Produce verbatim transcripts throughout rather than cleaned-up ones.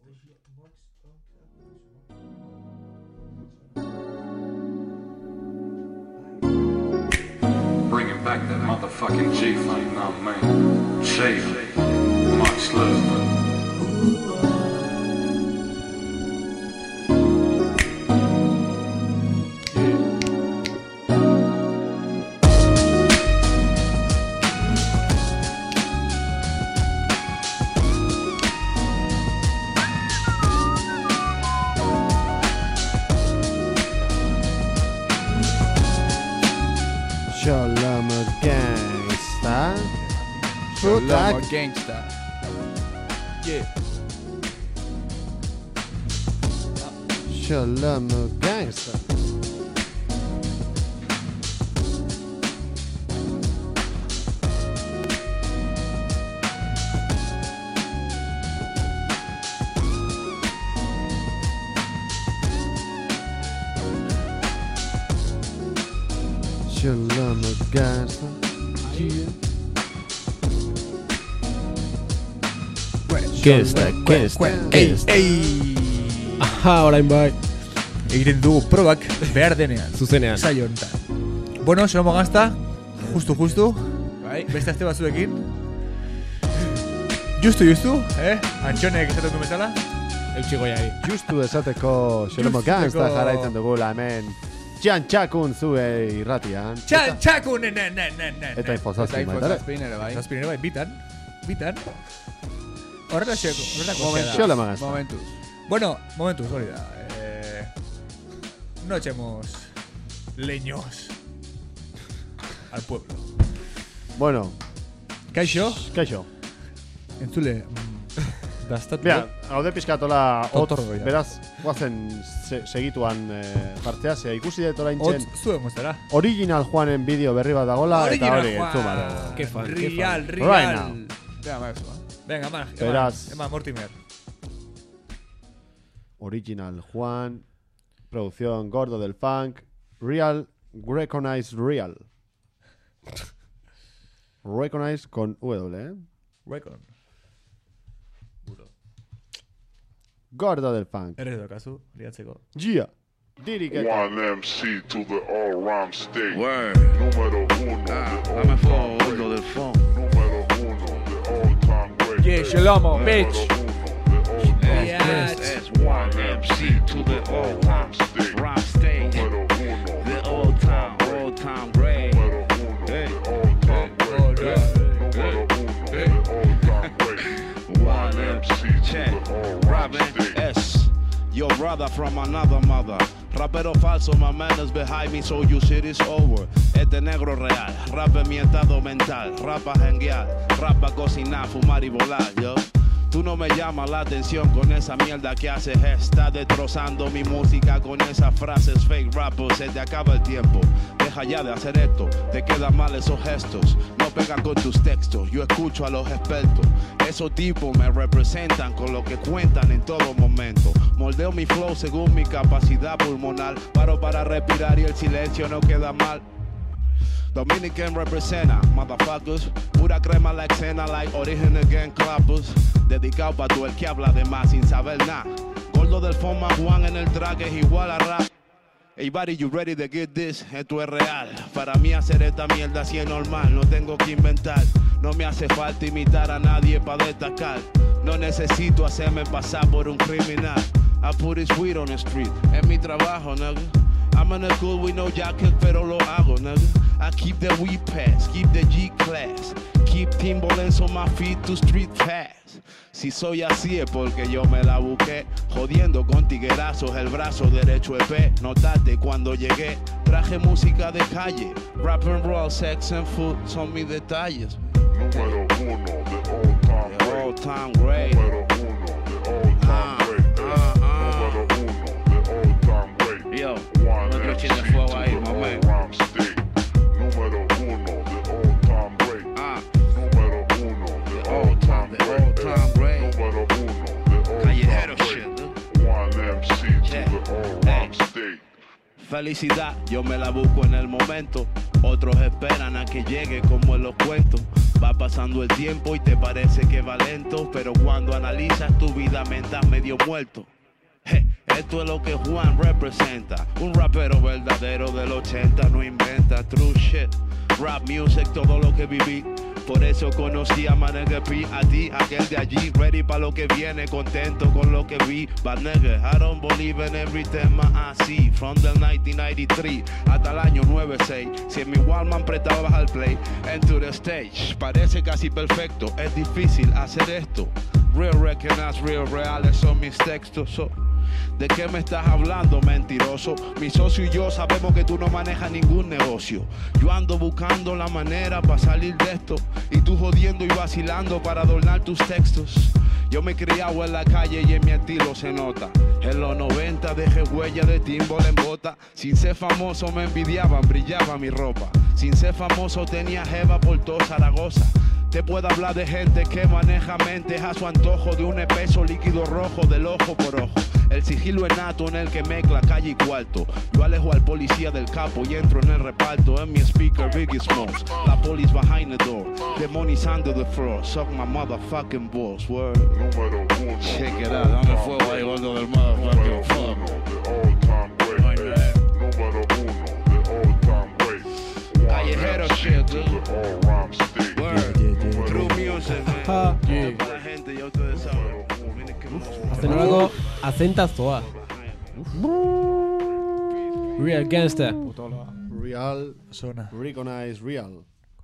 Bringing back that motherfucking G-Funk, nah man. Shade, much love. Shalom gangsta. Shalom gangsta. Yeah. Shalom gangsta. Shalom gangsta. Gangsta, gangsta, Ei, gangsta. ei. Aha, orain bai. Egiten dugu probak behar denean. Zuzenean. Saio honetan. Bueno, Shalom gangsta. Justu, justu. Bai, beste aste batzuekin. Justu, justu, eh? Antxonek esaten du bezala. Eutxiko jai. Justu esateko Shalom Justeko- gangsta jarraitzen dugula hemen. Txan txakun zue irratian. Txan, txaku, ne, ne, ne, ne, ne. Eta infozazpi Eta baita ere. infozazpin ere bai. Zazpin ere bai, bitan. Bitan. Horrela xeko, horrela Momentu. Shalom gangsta. Momentuz. Bueno, momentuz, hori da. Eh, no echemos leños al pueblo. Bueno, Kaixo, kaixo. entzule, mm, dastatu. Bia, haude pizkatola hotz, Otorro, ja. beraz, guazen se, segituan eh, partea, ze ikusi dut orain Hotz txen zuen goztera. Original Juanen bideo berri bat dagola, eta hori Juan. entzun bara. Qué fan, qué Real, fan. real. Right now. Venga, maestro. Venga, eman, eman, Beraz. eman, Mortimer. Original Juan, producción Gordo del Funk, Real, Recognize Real. Recognize con W, ¿eh? Recon. Gordo del Funk. Eres edo kasu, liatzeko. Gia. Diri que One M C to the all rhyme state. Word. Número uno Ah, de all dame fuego, time gordo great. del funk. Número uno de all time great. Yeah, Shalomo, bitch. Número uno de all time Yeah. great. That's one M C to the all Rhyme state. rhyme state. Número uno The de old time, old time great. Número uno de Hey. all time Oh, great. yeah. Número uno de all time great. One M C Check. to the all rhyme Robin state. S. Your brother from another mother. Rapero falso, my man is behind me, so you shit is over. Este negro real, rap en mi estado mental. Rapa janguear, rapa cocinar, fumar y volar, yo. Tú no me llamas la atención con esa mierda que haces. Estás destrozando mi música con esas frases fake rappers. Se te acaba el tiempo. Deja ya de hacer esto. Te quedan mal esos gestos. No pegan con tus textos. Yo escucho a los expertos. Esos tipos me representan con lo que cuentan en todo momento. Moldeo mi flow según mi capacidad pulmonar. Paro para respirar y el silencio no queda mal. Dominican representa, motherfuckers. Pura crema la escena, like original gang clappers. Dedicado pa' todo el que habla de más sin saber nada. Gordo del forma Juan en el track es igual a rap. Hey buddy, you ready to get this? Esto es real. Para mí hacer esta mierda así es normal. No tengo que inventar. No me hace falta imitar a nadie pa' destacar. No necesito hacerme pasar por un criminal. I put it sweet on the street. Es mi trabajo, nigga. I'm in the school with no jacket, pero lo hago, nigga. I keep the weed pass, keep the G class. Keep Timberlands on my feet to street fast. Si soy así es porque yo me la busqué. Jodiendo con tiguerazos, el brazo derecho E P. Notate cuando llegué, traje música de calle. Rap and roll, sex and food son mis detalles. Número uno de all time The great. all time great. Número uno de all Ah, time great. ah, ah. Número uno de all time great. Yo, One otro M C chile de to fuego the ahí, all mamá. rhyme state. Número uno de all time great. Ah, Número uno de the all all time time, the great. all time great. Número uno de all Callejero time shit, great. ¿no? One M C Yeah. to the all Hey. rhyme state. Felicidad, yo me la busco en el momento. Otros esperan a que llegue como en los cuentos. Va pasando el tiempo y te parece que va lento, pero cuando analizas tu vida me estás medio muerto. Hey, esto es lo que Juan representa. Un rapero verdadero del ochenta, no inventa true shit. Rap music, todo lo que viví. Por eso conocí a Manega P, a ti, aquel de allí. Ready pa' lo que viene, contento con lo que vi. But nigga, I don't believe in every tema I see. From the nineteen ninety-three hasta el año noventa y seis. Si en mi Walkman prestabas al play, into the stage. Parece casi perfecto, es difícil hacer esto. Real recognize, real reales son mis textos. So. ¿De qué me estás hablando, mentiroso? Mi socio y yo sabemos que tú no manejas ningún negocio. Yo ando buscando la manera para salir de esto y tú jodiendo y vacilando para adornar tus textos. Yo me he criado en la calle y en mi estilo se nota. En los noventa dejé huella de timbal en bota. Sin ser famoso me envidiaban, brillaba mi ropa. Sin ser famoso tenía jeva por todo Zaragoza. Te puedo hablar de gente que maneja mentes a su antojo, de un espeso líquido rojo del ojo por ojo. El sigilo es nato en el que mezcla calle y cuarto. Yo alejo al policía del capo y entro en el reparto. En mi speaker Biggie Smalls, la police behind the door, the money's under the floor. Suck my motherfucking balls, word. Número uno. Check it out, dame fuego ahí, gordo del motherfucking fuck. The all-time great. Número uno. The all-time great. Callejero shit, dude. The all-rhyme stick. Word. True music, man. Ah, Yeah. La gente, ya ustedes saben. Miren qué hermoso. Azenolako azentazoa. Real Gangsta. Putola. Real, Zona. recognize real.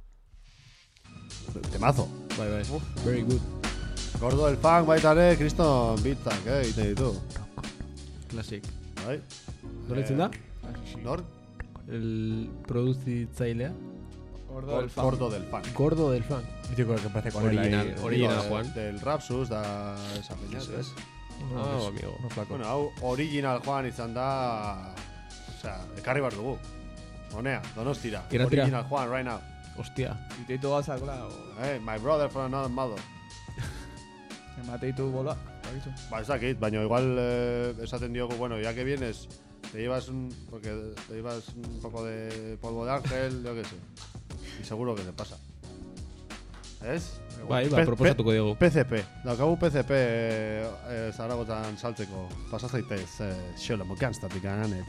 Temazo. Bai, bai. Very good. Gordo del funk baita ere, kriston bitzak, eh, egiten ditu. Classic. Bai? Nola itzen da? Nor? El produzitzailea. Gordo del fan. Gordo del funk. Gordo del funk. Mítico que empecé con él Original, ahí. original, Digo, Juan. Del Rapsus, da esa peña, ez? Ah, amigo. No flaco. Bueno, hau original Juan izan da... Osea, ekarri behar dugu. Honea, Donostira. Iratira. Original Juan, right now. Hostia. Iteitu gauza, claro. Hey, my brother from another mother. Emateitu bola. Bakizu. Ba, ez dakit, baina igual eh, esaten diogu, bueno, ya que vienes, te llevas un... Porque te llevas un poco de polvo de ángel, yo qué sé. Y seguro que te pasa. ¿Ez? Bai, ba, Pe- proposatuko diogu. P C P. Daukagu P C P eh, eh, Zaragotan saltzeko. Pasa zaitez, eh, xolomo ganstatikan eta...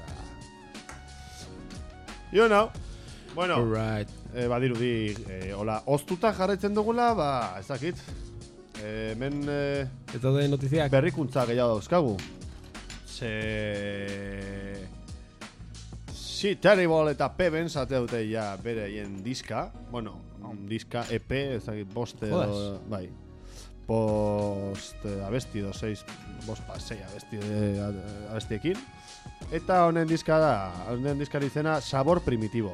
You know. Bueno, Alright. eh, badirudi, eh, hola, oztuta jarraitzen dugula, ba, ez dakit. Eh, hemen eh, Ez daude notiziak? berrikuntza gehiago dauzkagu. Ze... Si, Terrible eta Peben zate dute ja bereien diska. Bueno, diska E P, ez dakit, bost edo... Jodas. Bai. Bost eh, abesti edo, seis, bost pa, sei abesti, eh, abestiekin. Eta honen diska da, honen diskari izena Sabor Primitivo.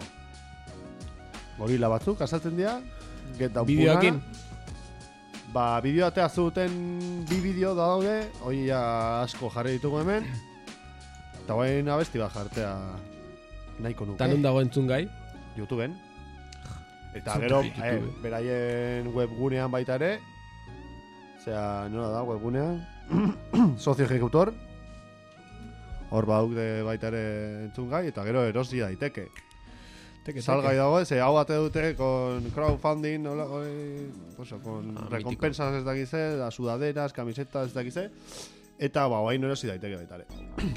Gorila batzuk, azaltzen dira. Get Down Bideoekin? Punana. Ba, bideo atea zuten bi bideo daude, hoi ja asko jarri ditugu hemen. Eta guain abesti bat jartea nahiko nuke. Ta non dago entzun gai? YouTubeen. Eta Zuten gero, YouTube. eh, beraien webgunean baita ere. Osea, nola da webgunean? Socio ejecutor. Hor bauk de baita ere entzun gai, eta gero erosi daiteke. Teke, Salgai dago, ze hau bate dute con crowdfunding, hola, oi, pues, con Ah, recompensas ez dakize, da sudaderas, camisetas ez dakize, eta ba, guain erosi daiteke baita ere.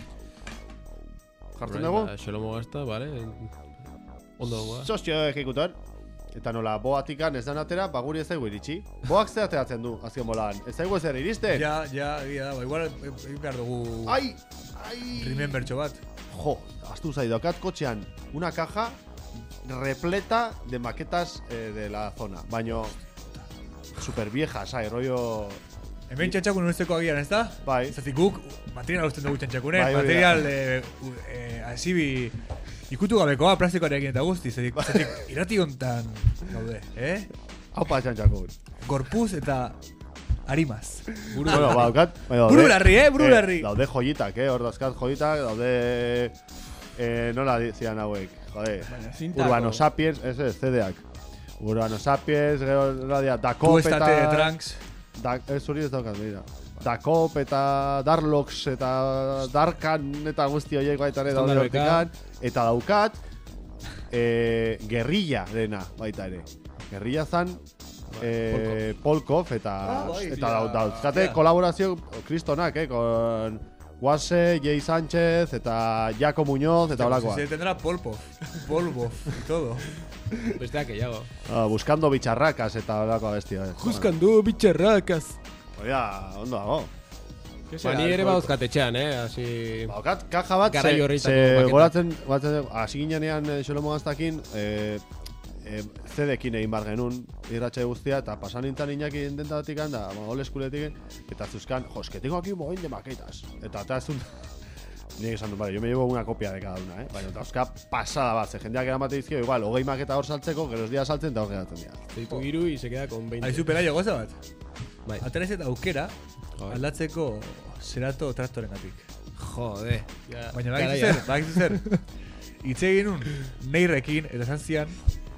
Jartzen dugu? Ba, Xolomo gazta, vale. Ondo dago. Sozio ejecutor. Eta nola, boatikan ez dan atera, ba guri ez daigu iritsi. Boak ze ateratzen du, azken bolan. Ez daigu ezer iristen? Ja, ja, egia da. Igual egin behar dugu Ai! Ai! remembertxo bat. Jo, astu zai, daukat kotxean una caja repleta de maquetas eh, de la zona. Baino, super viejas, ai, rollo... Hemen txantxakun unesteko agian, ez da? Bai. Zatik guk, material usten dugu txantxakunen. Bai, hori da. Material, eh, u- eh, asibi, ikutu gabekoa, plastikoarekin eta guzti. Zatik, zatik irati hontan gaude, eh? Hau pa txantxakun. Gorpuz eta harimaz. Buru. Bueno, ba, daukat... bai, daude- Buru larri, eh, buru larri. Daude joyitak, eh, hor dauzkat joyitak, daude... Eh, nola zian hauek, jode. Baina, zintako. Urbano Sapiens, ez ez, C D-ak. Urbano Sapiens, gero, nola dia, Tu Dakop estate de eta... trunks. Da, ez hori ez daukat, mira. Dakop eta Darlox eta Darkan eta guzti horiek baita ere daude Standard B K. hortikan. Eta daukat, eh, Guerrilla dena baita ere. Guerrilla zan, eh, Polkov eta Ah, bai, eta ja, daut dauzkate ja. kolaborazio kristonak, eh, con Guase, Jay Sánchez eta Jaco Muñoz eta Hostia, holakoa. Se tendrá Polpov, Polvov y todo. Besteak gehiago. Ah, buscando bicharracas eta holakoa bestia. Eh. Juzkandu bitxerrakaz. Oia, ondo dago. Ba, ni ere bauzkat etxean, eh? Asi... Baukat, kaja bat, Garai ze, horretako ze maketa. goratzen, batzen, hasi ginean eh, Xolomo Gaztakin, eh, eh, C D-kin egin bar genuen, irratxe guztia, eta pasan nintzen inaki intentatik handa, ole eskuletik, eta zuzkan, jo, es que tengo aquí un mogollón de maquetas. Eta eta ez un... Nik esan dut, vale, yo me llevo una copia de cada una, eh? Baina, eta euska pasada bat, ze jendeak eramate dizkio, igual, hogei maketa hor saltzeko, gero ez dira saltzen eta hor geratzen dira. Zeitu giru y se queda con veinte. Aizu pelaio goza bat. Bai. Aterez eta aukera Joder. aldatzeko Serato traktorengatik. Jode. Ja, Baina garaia. bakizu zer, bakizu zer. Itze egin un neirrekin, eta esan zian,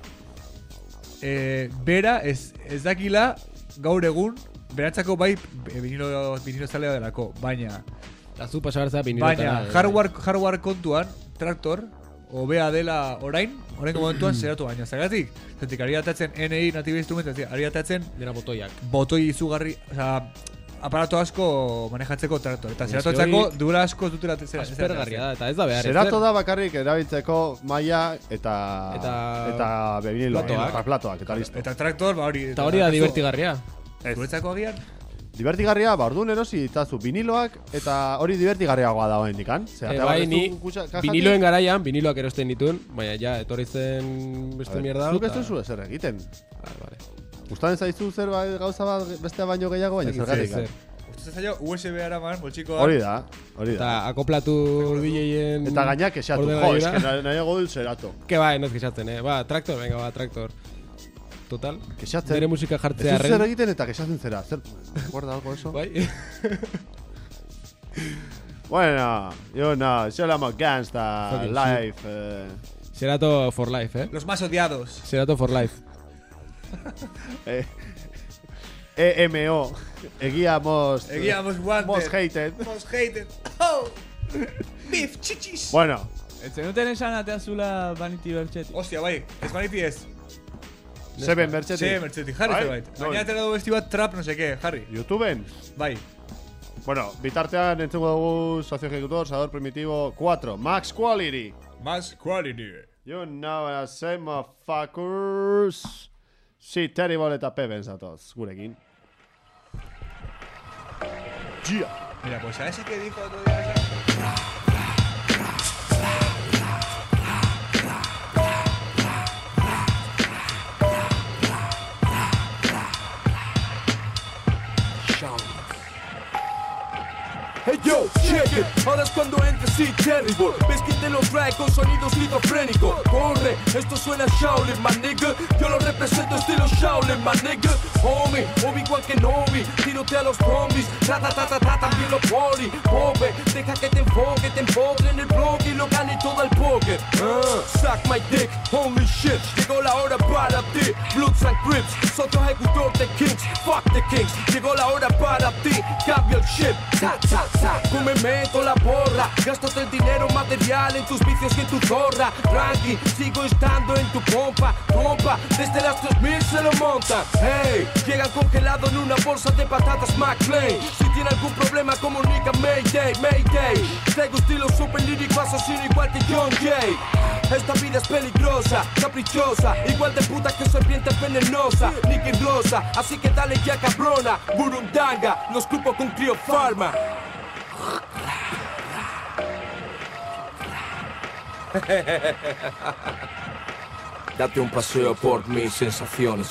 e, bera ez, ez dakila gaur egun, berantzako bai e, vinilo, vinilo zalea delako, baina, Azu pasabartza vinilotara. baina hardware, hardware kontuan, traktor, hobea dela orain, oraingo momentuan zeratu baina. Zagatik, zetik ari atatzen N I natibe instrument, ari atatzen Dena botoiak. botoi izugarri, oza, aparato asko manejatzeko traktor. Eta Baina zeratotzako hori dura asko dutela zera. Aspergarria da, eta ez da behar. Zerato da bakarrik erabiltzeko maila eta Eta- eta vinilo, platoak. eta platoak, eta listo. Eta traktor, ba hori. Eta hori da divertigarria. Guretzako agian? Divertigarria, ba, orduan erosi ditazu viniloak, eta hori divertigarriagoa da oraindik kan? Ze, E, atea bai, batezu ni kutxa- kajatik- viniloen garaian, viniloak erosten ditun, baina ja, etorri zen A beste ber, mierda. Zuk ez eta- duzu ezer egiten. Vale, vale. Gustatzen zaizu zer ba, gauza bat bestea baino gehiago, baina Zer, zergatik. zer. kan? Uste zailo U S B araman, boltsikoa. Hori da, hori Eta da. akoplatu D J-en... Eta gainak esatu, jo, ordenagailura. eske nahi- nahiago dut zerato. Que bai, noz kexatzen, eh? Ba, traktor, venga, ba, traktor. Total. Kexatzen. Bere musika Ez jartzea duzu zer arren. egiten eta kexatzen zera. Zer, ¿recuerda algo eso? Bai. Bueno, yo no, Xolomo Gangsta, Fucking live. Eh, Serato for life, eh? Los más odiados. Serato for life. eh, E M O, egia most. Egia most wanted. Most hated. Most hated. Oh! Beef, chichis. Bueno, Ez zenuten esan ateazula Vanity Bertxeti. Hostia, bai, ez maniti ez. Seven Bertxeti. Se, mertxeti, jarri Bai? zerbait. No. Baina atera du besti bat trap, no seke, jarri. YouTubeen. Bai. Bueno, bitartean entzuko dugu Socio Ejecutor, Sabor Primitivo cuatro, Max Quality. Más quality. You know what I say, motherfuckers. Si, Terrible eta Pepen zatoz, gurekin. Yeah. Mira, pues a ese que dijo otro día esa... Hey yo, check it, ahora es cuando entres, sí, terrible. Ves que te lo trae con sonidos esquizofrénicos. Corre, esto suena Shaolin, my nigga. Yo lo represento estilo Shaolin, my nigga. Homie, Obi-Wan Kenobi, tírote a los zombies. Trata, trata, trata, también los poli. Pobre, deja que te enfoque, te empotre en el blog y lo gane todo el póker. Uh, suck my dick, holy shit. Llegó la hora para ti, Bloods and Crips. Socio Ejecutor de Kings, fuck the Kings. Llegó la hora para ti, cambia el shit. Ta, ta, ta. Cómeme con la porra, gástate el dinero material en tus vicios y en tu zorra. Tranqui, sigo estando en tu compa, compa, desde las tres mil se lo montan. Hey, llegan congelado en una bolsa de patatas McLean. Si tiene algún problema comunica Mayday, Mayday. Traigo estilo super lírico, asesino igual que John Jay. Esta vida es peligrosa, caprichosa, igual de puta que serpiente venenosa, Nicky Rosa, así que dale ya cabrona. Burundanga, los cupo con Cryo Pharma. Date un paseo por mis sensaciones.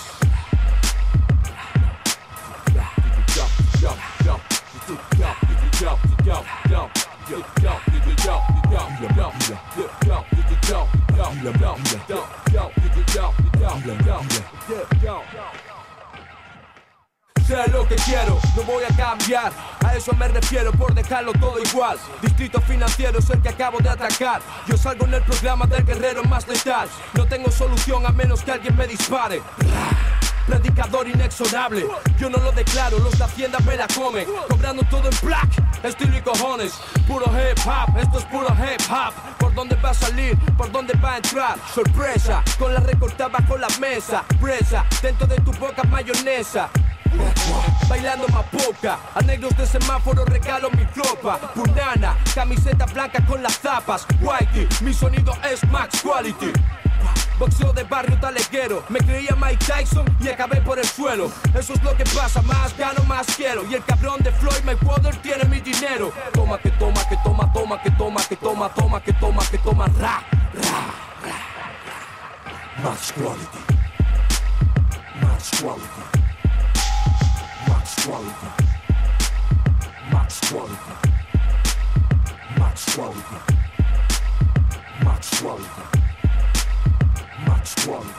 Sé lo que quiero, no voy a cambiar. A eso me refiero por dejarlo todo igual. Distrito financiero es el que acabo de atacar. Yo salgo en el programa del guerrero más letal. No tengo solución a menos que alguien me dispare. predicador inexorable. Yo no lo declaro, los de Hacienda me la comen. Cobrando todo en black, estilo y cojones. Puro hip hop, esto es puro hip hop. ¿Por dónde va a salir? ¿Por dónde va a entrar? Sorpresa, con la recortada bajo la mesa. Presa, dentro de tu boca mayonesa. Bailando mapoca, a negros de semáforo regalo mi tropa. Punana, camiseta blanca con las zapas. Whitey, mi sonido es max quality. Boxeo de barrio taleguero, me creía Mike Tyson y acabé por el suelo. Eso es lo que pasa, más gano, más quiero. Y el cabrón de Floyd Mayweather tiene mi dinero. Toma que toma, que toma, toma, que toma, que toma, toma, que toma, que toma, ra, ra, ra. Max quality, max quality, max quality, max quality, max quality, max quality. Max quality.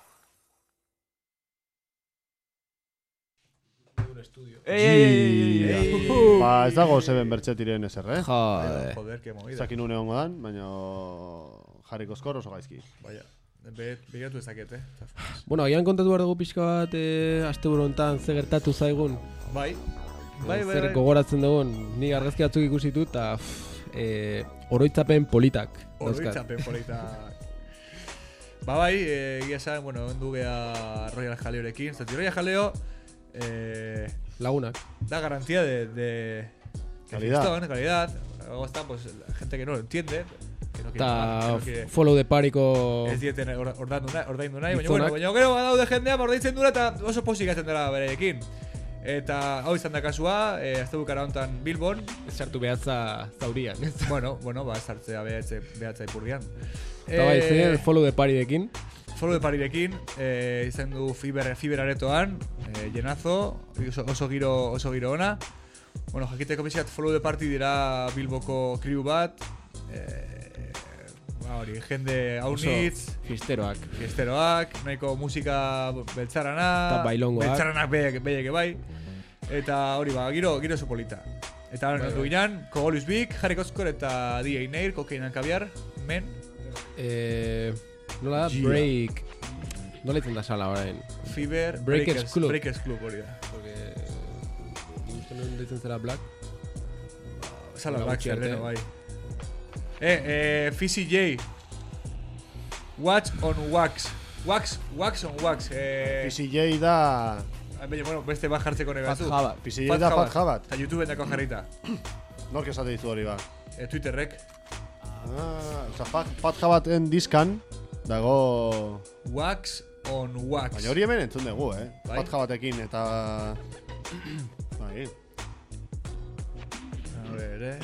Ey, ey, ey, ey, ey. Ba, ez dago zeben bertxetiren ezer, eh? Joder. Joder, que movida. Zakin une hongo dan, baina jarriko skor oso gaizki. Vaya, be- begiratu ezaket, eh? Bueno, agian kontatu behar dugu pixka bat e, asteburu hontan ze gertatu zaigun. Bai, bai, bai, Zer bai. gogoratzen dugun, ni argazki batzuk ikusi dut, eta e, oroitzapen politak. dauzkat. Oroitzapen politak. Ba bai, egia esan, bueno, ondu gea Royal Jaleorekin. Zati, Royal Jaleo eh, Lagunak. da garantía de, de Calidad. Gestión, calidad. Luego está, pues, la gente que no lo entiende, que no quiere pagar, que Eta no quiere... follow the pariko... Ez dieten or- ordaindu nahi, ordaindu nahi, baina Gizonak. bueno, baina gero badaude jendea ordaintzen dura eta oso posik atzen dela bereekin. Eta hau izan da kasua, eh, azte bukara hontan Bilbon. Sartu behatza zaurian. bueno, bueno, ba, sartzea behatze, behatza ipurdian. Eta bai, zein follow the parirekin. Follow the Parirekin, eh, izan du Fiber, Fiber aretoan, eh, llenazo, oso, oso giro, oso giro ona. Bueno, jakiteko pixat Follow the Party dira Bilboko crew bat, eh, ba hori, jende haunitz, Fiesteroak. fiesteroak, nahiko musika beltzarana, Eta bailongoak. beltzaranak behiek, behiek bai, eta hori ba, giro, giro oso polita. Eta hori notu ginen, Kogolius Big, Harry Koskor eta D A Nair, Kokainan Kabiar, men, Eh, nola da? Gia. Break. Nola itzen da sala orain. Fiber, Breakers Club. Breakers Club hori da. Porque... Uste nuen ditzen zera Black. Sala Hola, Black gutxi arte. zerreno, bai. Eh, eh, F C J. Watch on Wax. Wax, Wax on Wax. Eh, P C J da... baina, bueno, beste bat jartzeko Fat negatu. Jabat. P C J da Fat Jabat. Eta YouTubeen dako jarrita. Nork esate dizu hori ba. Eh, Twitterrek. Ah, oza, Fat, Fat Jabaten diskan dago... Wax on Wax. Baina hori hemen entzun dugu, eh? Bai. Fat Jabatekin eta... Bai. A ver, eh.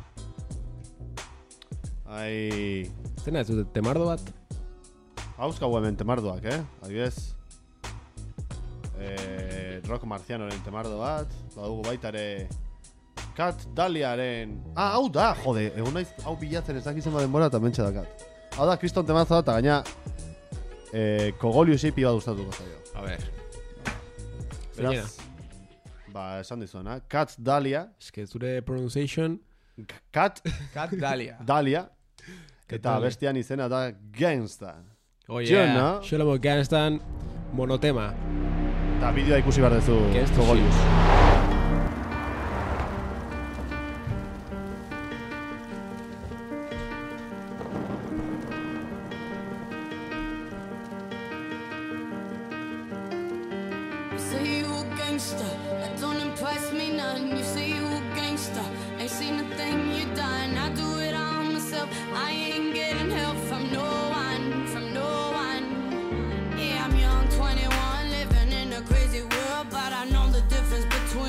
Ai... Zena ez dute temardo bat? Hauskau hemen temardoak, eh? Adibidez... Eh, rock marcianoren temardo bat, badugu baita ere... Kat Daliaren... Ah, hau da, jode, egun naiz, hau bilatzen ez dakizen denbora eta mentxe dakat. Hau da, kriston temazo da, eta gaina... Eh, Kogolius ipi bat gustatuko zaio. A ver. Beraz, ba, esan dizuena, Kat Dalia, Eske zure pronunciation... Kat Kat Dalia. Dalia, eta Dalia. bestian izena da Gangsta. Oh Jonah. yeah. Sholomo Gangstan monotema. Eta bideoa ikusi behar duzu Gangsta Kogolius. You say you a gangster, that don't impress me none. You say you a gangster, ain't seen a thing you done. I do it all myself, I ain't getting help from no one, from no one. Yeah, I'm young, twenty-one, living in a crazy world, but I know the difference between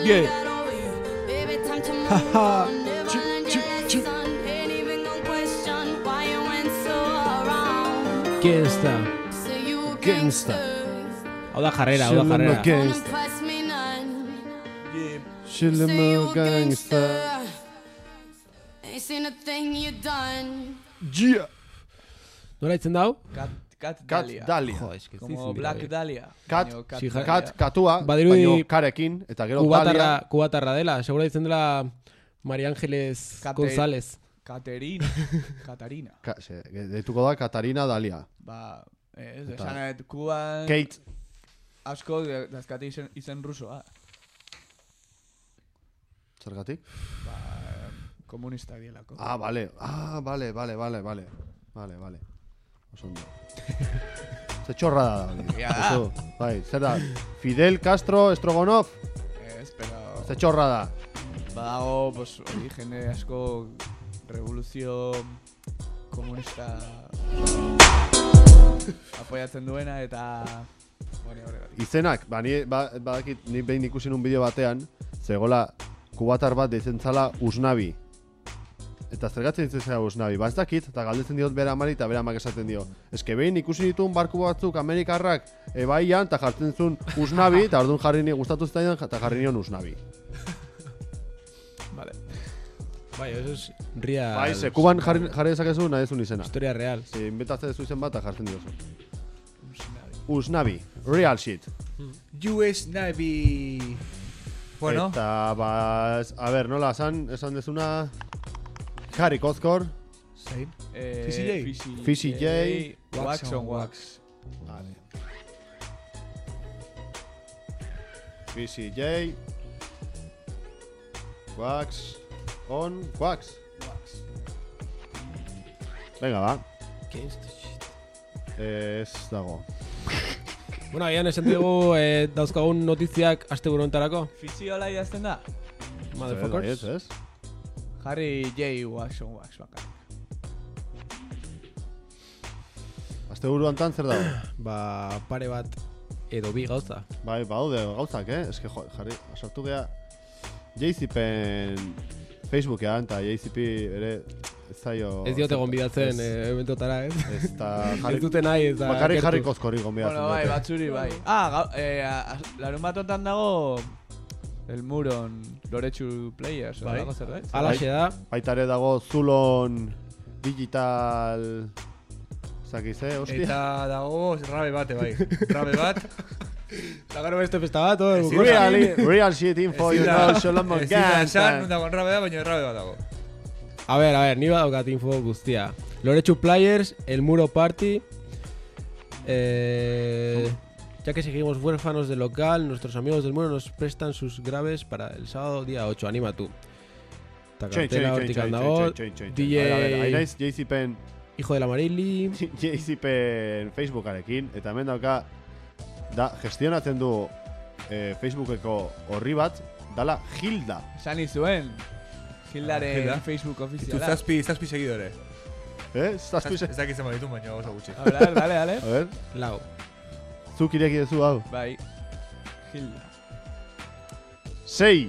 Chique. Baby, time to move on. Never learned your lesson. Ain't even gonna question why you went so wrong. Gangsta. Say you a Gangsta. gangster. Hau da jarrera, hau da jarrera. Don't impress me none. Say you Shilemo a gangsta. gangster. Ain't seen a thing you done. Yeah. Nola itzen dau? Cat, cat Kat Dahlia. Dalia. Jo, eske Como ezin dira, Black eh. Dahlia. Kat, baino Cat Sí, ja- Dahlia. Kat, katua, Badirudi- baino karekin, eta gero Kubatarra, Dalia. kubatarra dela, segura ditzen dela María Ángeles Kate- González. Caterina. Katarina. Ka, se, deituko da Katarina Dalia. Ba, ez, Eta- esan nahet, Kuban Kate. asko de- dazkate izen, izen rusoa. Zergatik? Ba, komunista dielako. Ah, vale. Ah, vale, vale, vale, vale. Vale, vale. Oso ondo. Ze txorra da. hori. Ja. Oso, bai, zer da? Fidel Castro Strogonov? Ez, pero... Ze txorra da. Badago, pues, hori jende asko revoluzio komunista apoiatzen duena eta... Hori, hori, hori. Izenak, ba, ni, ba, badakit, ni behin ikusi nun bideo batean, zegoela kubatar bat deitzen zala Usnabi. Eta zergatzen ditzen zela Usnabi. Ba ez dakit, eta galdetzen diot bera amari, eta bera amak esaten dio. Eske behin ikusi ditun barku batzuk Amerikarrak ebaian, eta jartzen zuen Usnabi, eta orduan jarri ni gustatu zitaidan, eta jarri nion Usnabi. Vale. Bai, eso es real. Bai, ze, Kuban jarri, jarri dezakezu nahi dezun izena. Historia real. Ze, inventatzen dezu izen bat, eta jartzen diozu. Usnabi. Real shit. U S Navy. Bueno, Eta, ba, ez- a ber, nola, esan, esan dezuna... Harry Kozkor. zein. Eh, Fishy J. Fishy, Fishy J. Wax on Wax. Vale. Fishy J. Wax. On. Wax. Venga, ba. Ez dago. Bueno, agian esan dugu eh, dauzkagun notiziak aste burontarako. Fishy hola idazten da? Motherfuckers. Ez, ez? Harry J. Wax on Wax bakar. Azte buruan tan zer dago? Ba, pare bat edo bi gauza. Bai, baude gauzak, eh? Ez que, jo, jarri, sartu geha J C P-en Facebookean, eta J C P ere ez zaio... Ez diote gonbidatzen ez- eh, ementotara, ez? Ez da Ez jarri... dute nahi, ez da... Bakarrik gertu. jarri kozkorri gonbidatzen Bueno, bai, dute. batzuri bai. Ah, gau, eh, a- a- larun batotan dago El Muron Loretsu Players, Bai. dago zerbait? Alaxe da. Baita ere dago Zulon Digital... Zakiz, eh, hostia? Eta dago rabe bate bai. Rabe bat. Eta gero beste festa bat, oh, Ezin bukoa. Real, real shit info, you know, Sholom Ez dira esan, Morgan. non dago rabe da, baina rabe bat dago. A ver, a ver, ni badaukat info guztia. Loretsu Players, El Muro Party. Eh, ya que seguimos huérfanos del local, nuestros amigos del muro nos prestan sus graves para el sábado día ocho. Anima tú. Ta Txoin, txoin, kartela txoin, hortik txoin, handago. txoin, txoin, txoin, txoin. D J A ver, a ver, hain naiz J C P-en Hijo de la Marili. J C P-en Facebookarekin, eta hemen dauka, da, gestionatzen du eh, Facebookeko horri bat, dala Hilda. Esan izuen. Hildaren Hilda. Facebook Tu ofiziala. zazpi, zazpi segidore. Eh? Zazpi Ez dakit zenbat ditu, baina oso gutxi. A ver, dale, dale. A ver, Lau. zuk ireki duzu hau. Bai. Hilda. Sei!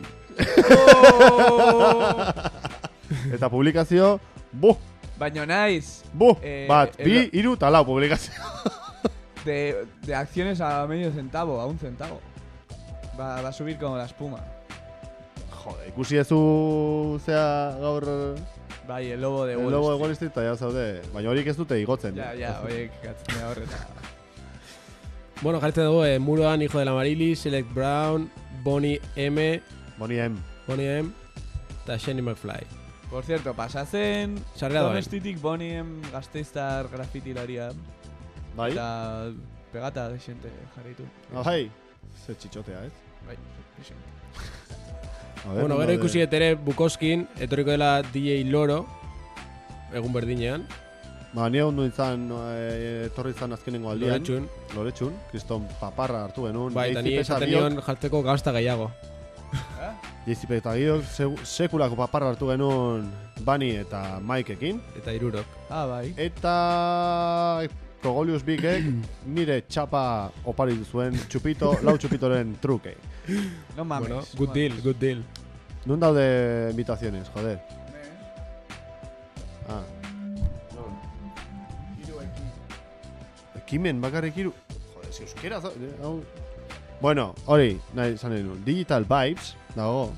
Eta publikazio, bu, Baina naiz bu, Eh, bat, el- bi, iru, eta lau publikazio. de, de acciones a medio centavo, a un centavo. Va, va a subir como la espuma. Jode, ikusi ezu zea gaur Bai, el lobo de el Wall lobo de Street. Wall Street, eta ja zaude, baina horik ez dute igotzen. Ja, ja, oie, katzen horreta. Bueno, jartzen dugu, eh, Muroan, Hijo de la Marili, Select Brown, Bonnie M, Boni em. Bonnie M, eta Shani McFly. Por cierto, pasatzen Sarrera doan. Domestitik Boniem gazteiztar grafitilaria. Bai? Eta pegata de xente jarritu. Ah, bai. Ze txitxotea, ez? Bai, de xente. A ver, Bueno, no gero de- ikusi ere Bukoskin, etorriko dela D J Loro, egun berdinean, Ba, ni egon izan, eh, etorri izan azkenengo aldian. Loretxun. Loretxun. Kriston paparra hartu genuen. Bai, eta J C ni P eta esaten biok- nion jartzeko gazta gehiago. J C P eta biok segu- sekulako paparra hartu genuen Bani eta Mikeekin. Eta irurok. Ah, bai. Eta Kogolius Bigek nire txapa oparitu zuen txupito, lau txupitoren truke. No mames. Bueno, good deal, good deal. Nun daude invitaciones, joder. Ah. Ekimen bakarrik hiru. Joder, si euskera zo- eh, hau- Bueno, hori, nahi zan nahi nuen. Digital Vibes, dago.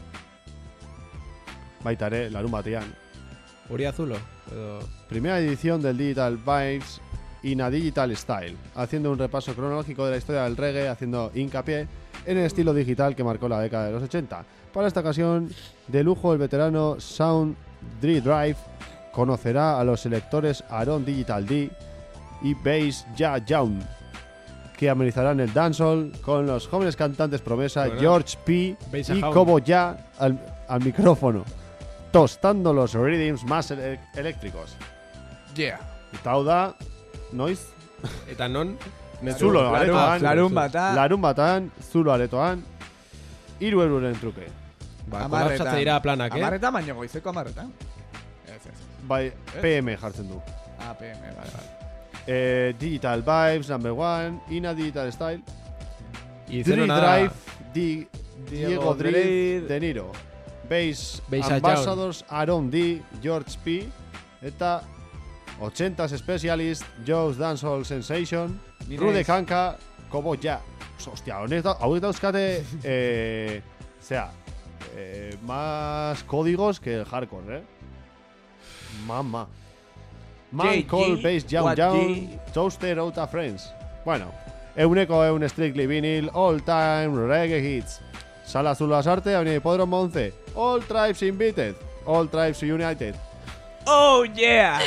Baita ere, larun batean. Uri azulo. Edo... Primera edición del Digital Vibes in a Digital Style, haciendo un repaso cronológico de la historia del reggae, haciendo hincapié en el estilo digital que marcó la década de los ochenta. Para esta ocasión, de lujo, el veterano Sound Drive conocerá a los selectores Aaron Digital D y Bass Ja Young, que amenizarán el dancehall con los jóvenes cantantes promesa Bueno. George P. Bass y Ja Cobo Ya al, al micrófono, tostando los rhythms más ele- eléctricos. Yeah. Eta hau da, noiz? Eta non? Zulo aretoan, Larun bata. larun batan, zulo aretoan, hiru euroren truke. Ba, kolapsatze dira planak, eh? Amarreta baino goizeko amarreta. Ez, ez. Bai, P M jartzen du. A P M, vale, vale. Eh, Digital Vibes, number one, Ina Digital Style, Y Dri hicieron nada. Drive, Di, Diego Dri, Dri- De Niro, Bass Bass Ambassadors, Aaron D, George P, eta ochentas Specialist, Joe's Dancehall Sensation, Mira Rude ez. Kanka, Kobo Ja. Hostia, honek da, hauek dauzkate, eh, sea, eh, más códigos que el hardcore, eh? Mama. Man J G, Call Bass Young what Young, G? Toaster Outa Friends. Bueno, euneko eun Strictly Vinyl, All Time Reggae Hits. Sala Zulu Asarte, Avenida Hipódromo once. All Tribes Invited, All Tribes United. Oh yeah.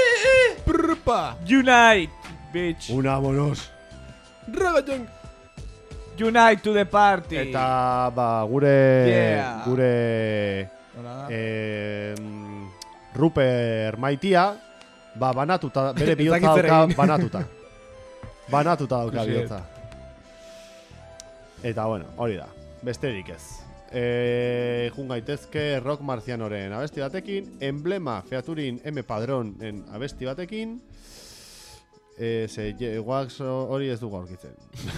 Unite, bitch. Unámonos. Ragaton. Unite to the party. Eta, ba, gure... Yeah. Gure... Hola. Eh, Ruper Maitia, ba, banatuta, bere bihotza dakit zer dauka egin. banatuta. Banatuta dauka Ikusi. bihotza. Eta, bueno, hori da. Besterik ez. Eh, jun gaitezke Rock Marcianoren abesti batekin, Emblema Featuring M Padronen abesti batekin, eh, ze je- wax hori ez dugu aurkitzen.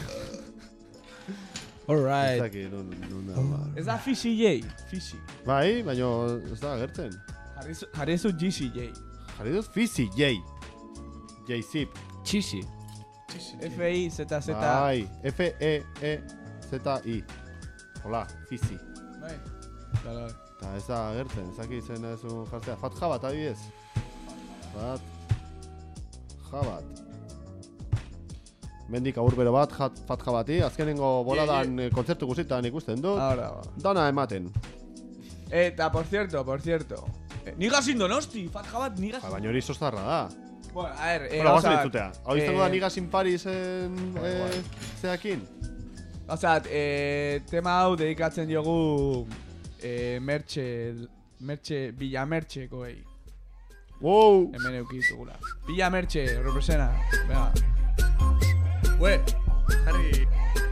Ez Alright. dakit, nun, nun da, ba. Ez da Fizzy J. Fizzy. Bai, baina ez da agertzen. Jarri zu- Jarri zu G C J. Jarri dut Fizzy J. J-Zip. Chisi. F I Z Z. Bai, F E E Z I. Hola, Fizzy. Bai. Vale, vale. Eta ez da agertzen, ez dakit zen ez un jartzea. Fat Jabat, adibidez. Fat Jabat. Mendik aburbero bat, jat, Fat Jabati. Azkenengo boladan eh, kontzertu guzitan ikusten dut. Ahora va. Dana ematen. Eta, por cierto, por cierto. Eh, Niga sin donosti. Fat Jabat, niga Ba, sin. baina hori sostarra da. Bueno, a ver, eh, Hola, guazen gauzak, entzutea. Hau izango da eh, Niga sin Paris en eh, zeakin? Gauzat, eh, tema hau dedikatzen diogu eh, mertxe, mertxe, Villa Mertxekoei. Wow! Hemen eukitugula. Villa Mertxe, represena. Venga. Ue, jarri.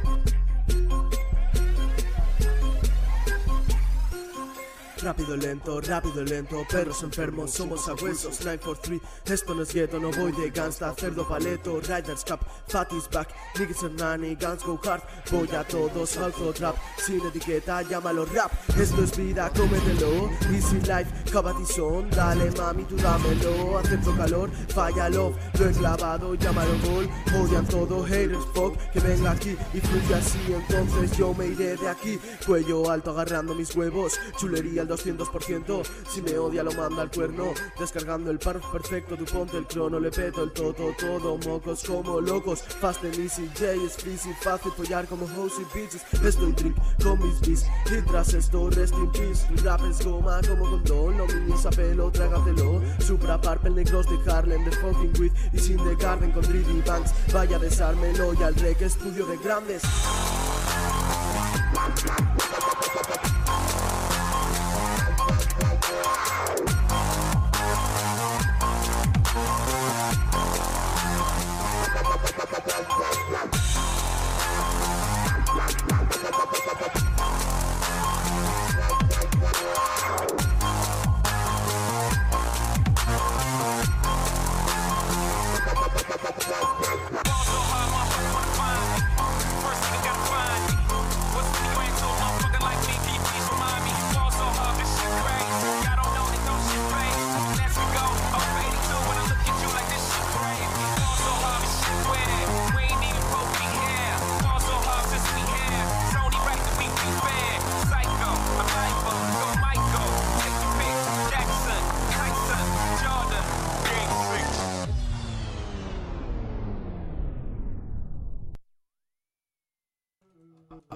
Rápido, lento, rápido, lento, perros enfermos, somos abuesos. Nine four three, esto no es gueto, no voy de gangsta, cerdo paleto, Riders Cup, Fatty's back, niggas and nanny, guns go hard. Voy a todos, alto trap, sin etiqueta, llámalo rap. Esto es vida, cómetelo, easy life, cabatizón. Dale mami, tú dámelo, acepto calor, falla love, lo he clavado, llámalo gol. Odian todo, haters, fuck, que venga aquí y fluye así. Entonces yo me iré de aquí, cuello alto agarrando mis huevos, chulería al doscientos por ciento. Si me odia lo manda al cuerno, descargando el par perfecto, tú ponte el crono, le peto el toto, todo, mocos como locos. Fast and easy, J es frizzy, fácil follar como hoes y bitches. Estoy drink con mis beats, y tras esto rest in peace. Tu rap es goma como condón, lo minies a pelo, trágatelo. Supra Purple, negros de Harlem, de fucking weed y sin de Garden con Drizzy Banks. Vaya desármelo y al rec, estudio de grandes.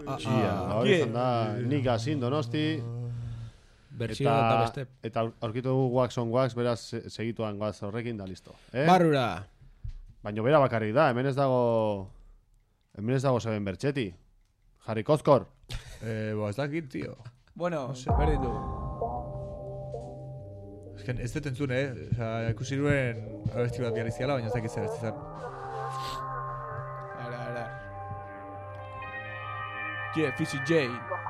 ah, Txia, ah. hori izan da Nik Asin Donosti. Versión Eta, dubstep. eta aurkitu dugu Wax on Wax, beraz se- segituan goaz horrekin da listo. Eh? Barrura. Baina bera bakarrik da, hemen ez dago... Hemen ez dago Seben Bertxeti. Jarri Kozkor. Eh, bo, ez dakit, tío. Bueno, No sé. berdin du. Ez que ez dut entzun, eh? Osa, ikusi nuen abesti bat bializ ziala, baina ez dakit zer ez izan. Ara, ara. Yeah, Fizzy J.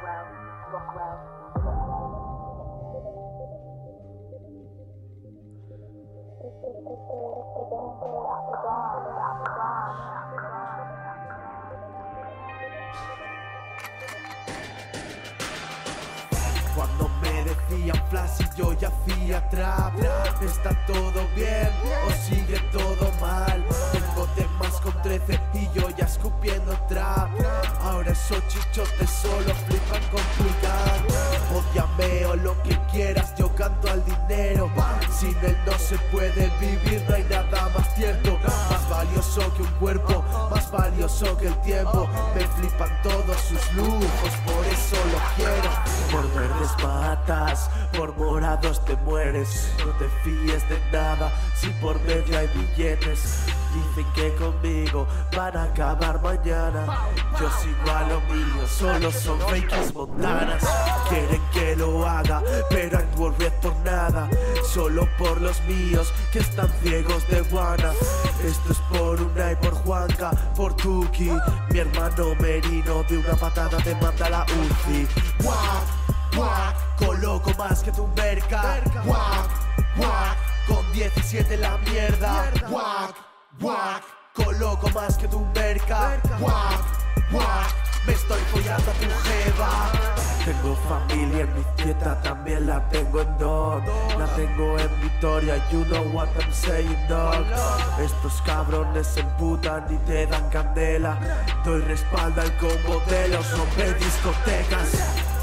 Cuando me decían flash y yo ya hacía trap, ¿está todo bien o sigue todo mal? Tengo temas con trece y yo ya escupiendo trap. Ahora esos chichotes solo flipan con pulgar. Ódiame o lo que quieras, yo canto al dinero. Sin él no se puede vivir, no hay nada más cierto. Más valioso que un cuerpo, más valioso que el tiempo. Me flipan todos sus lujos, por eso lo quiero. Por verdes matas, por morados te mueres. No te fíes de nada, si por medio hay billetes. Dicen que conmigo van a acabar mañana. Yo sigo a lo mío, solo son fakes montanas. Quieren que lo haga, pero actúo por nada. Solo por los míos que están ciegos de guana. Esto es por una y por Juanca, por Tuki. Mi hermano Merino de una patada te manda la U C I. Guac, guac, coloco más que tu merca. Guac, guac, con diecisiete en la mierda. Guac, guac, coloco más que tu merca. Guac, guac, me estoy follando a tu jeva. Tengo familia en mi dieta, también la tengo en Don. La tengo en Vitoria, you know what I'm saying, dog. Estos cabrones se emputan y te dan candela. Doy respaldo al combo de los rompe discotecas.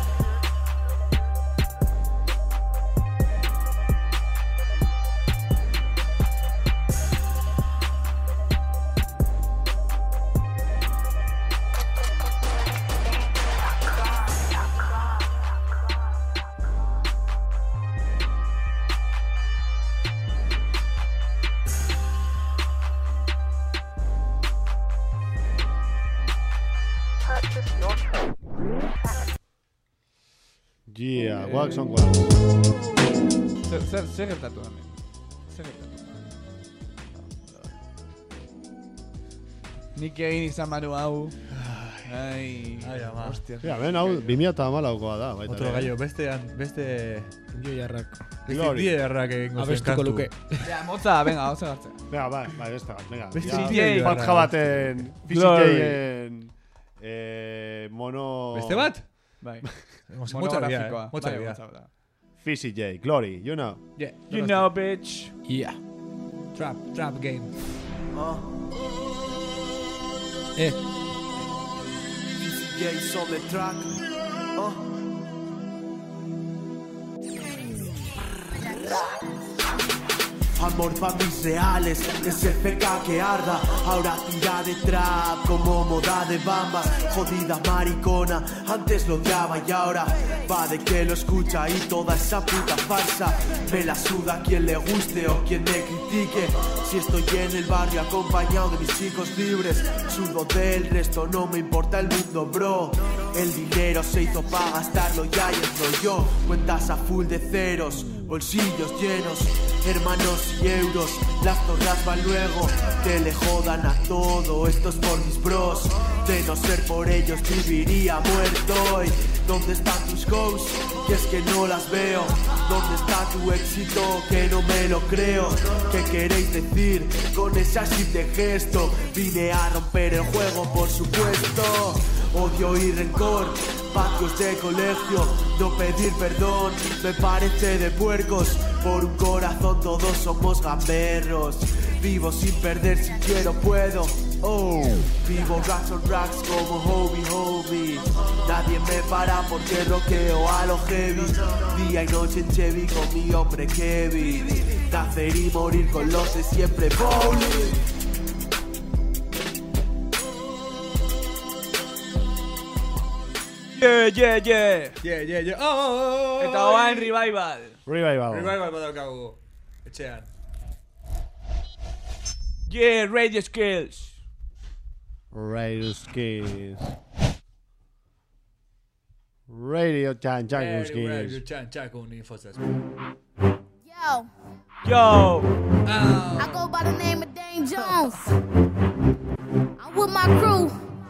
Yeah, Wax on Wax. Zer, zer, zer gertatu hemen? Zer gertatu? Nik egin izan manu hau. Ai, Ai, ama. hostia. Ja, ben, hau, bi mila hamalaukoa da. Baita Otro ere. gallo, beste... Beste... Indio jarrak. Glory. Die errak egingo zuen Abestuko kantu. luke. Ja, motza, venga, hotza gartzen. Venga, bai, bai, beste bat, venga. Beste Ja, D J Farja baten, Glory. Fizikeien, eh, mono... Beste bat? Bai. Motza Monografikoa. Motza Bai, bia. motza bia. Fizzy J, Glory, you know. Yeah, You know, bitch. Yeah. Trap, trap game. Uh. Eh. Fizzy J's on the track. Uh. Amor pa' mis reales, es el P K que arda. Ahora tira de trap como moda de bambas. Jodida maricona, antes lo odiaba y ahora va de que lo escucha y toda esa puta farsa. Me la suda quien le guste o quien me critique. Si estoy en el barrio acompañado de mis chicos libres, sudo del resto, no me importa el mundo, bro. El dinero se hizo pa' gastarlo, ya y entro yo. Cuentas a full de ceros, bolsillos llenos, hermanos y euros. Las torras van luego, que le jodan a todo. Esto es por mis bros, de no ser por ellos viviría muerto. Y ¿dónde están tus goals? Que es que no las veo. ¿Dónde está tu éxito? Que no me lo creo. ¿Qué queréis decir con esa shit de gesto? Vine a romper el juego, por supuesto. Odio y rencor, patios de colegio, no pedir perdón, me parece de puercos. Por un corazón todos somos gamberros. Vivo sin perder, si quiero puedo. Oh, vivo racks on racks como Hobie Hobie. Nadie me para porque roqueo a lo heavy. Día y noche en Chevy con mi hombre Kevin. Nacer y morir con los de siempre bowling. Yeah, yeah, yeah. Yeah, yeah, yeah. Oh, oh, oh, oh, Eta oain revival. Revival. Revival badaukagu. Etxean. Yeah, radio skills. Radio skills. Radio chan chan Radio, skills. radio, chan, chan, con infosas. Yo, Yo. I go by the name of Dane Jones. I'm with my crew.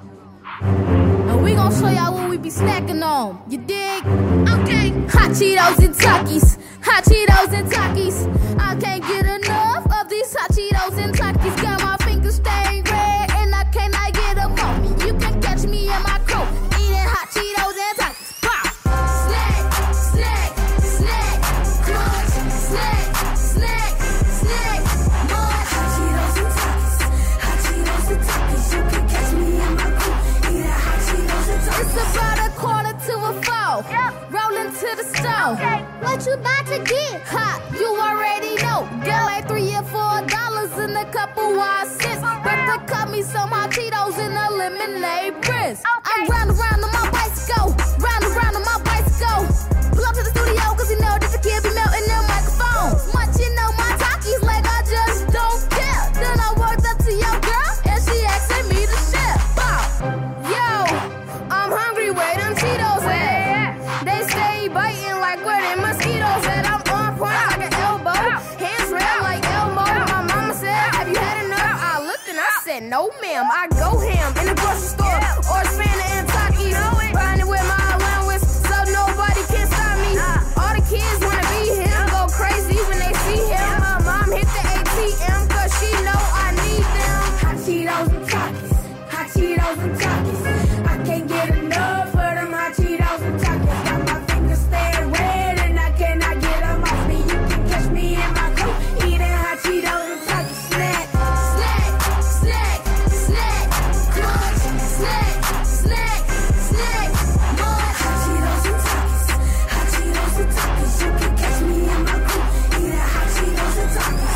And we gon' show y'all what we be snacking on. You dig? Okay. Hot Cheetos and Takis. Hot Cheetos and Takis. I can't get enough of these hot Cheetos and Takis. Got my fingers stained red and I cannot get them off me. You can catch me and my crew eating hot Cheetos and Takis. Pop. Snack, snack, snack. Crunch, snack, snack, snack. Munch. Hot Cheetos and Takis. Hot Cheetos and Takis. You can catch me and my crew eating hot Cheetos and Takis. It's about a quarter to a four. Yep. Rolling to the stove. Okay. What you about to get? Ha, you already know. Get like three or four dollars and a couple wild cents. Better cut me some hot Cheetos and a lemonade Prince. I round around on my bicycle, round around on my bicycle. Pull up to the studio cause you know that the kid be melting their microphones. Much you know my talkies like I just don't care. Then I walked up to your girl and she asking me to share. Bow. Yo, I'm hungry, where them Cheetos at? They stay biting like where them mosquitoes at. I'm on point like an elbow, hands red like Elmo. My mama said, have you had enough? I looked and I said, no ma'am. I go ham in the grocery store or Fanta and Takis. Riding with my allowance so nobody can stop me. All the kids wanna be him, go crazy when they see him. My mom hit the A T M cause she know I need them. Hot Cheetos and Takis, hot Cheetos and Takis. I can't get enough of them hot Cheetos and Takis. Got my fingers staying red and I cannot get them off me. You can catch me in my coat eating hot Cheetos and Takis. Snack, snack, snack, snack. Crunch, snack, snack, snack. Munch. Hot Cheetos and Takis, hot Cheetos and Takis. You can catch me in my coat eating hot Cheetos and Takis.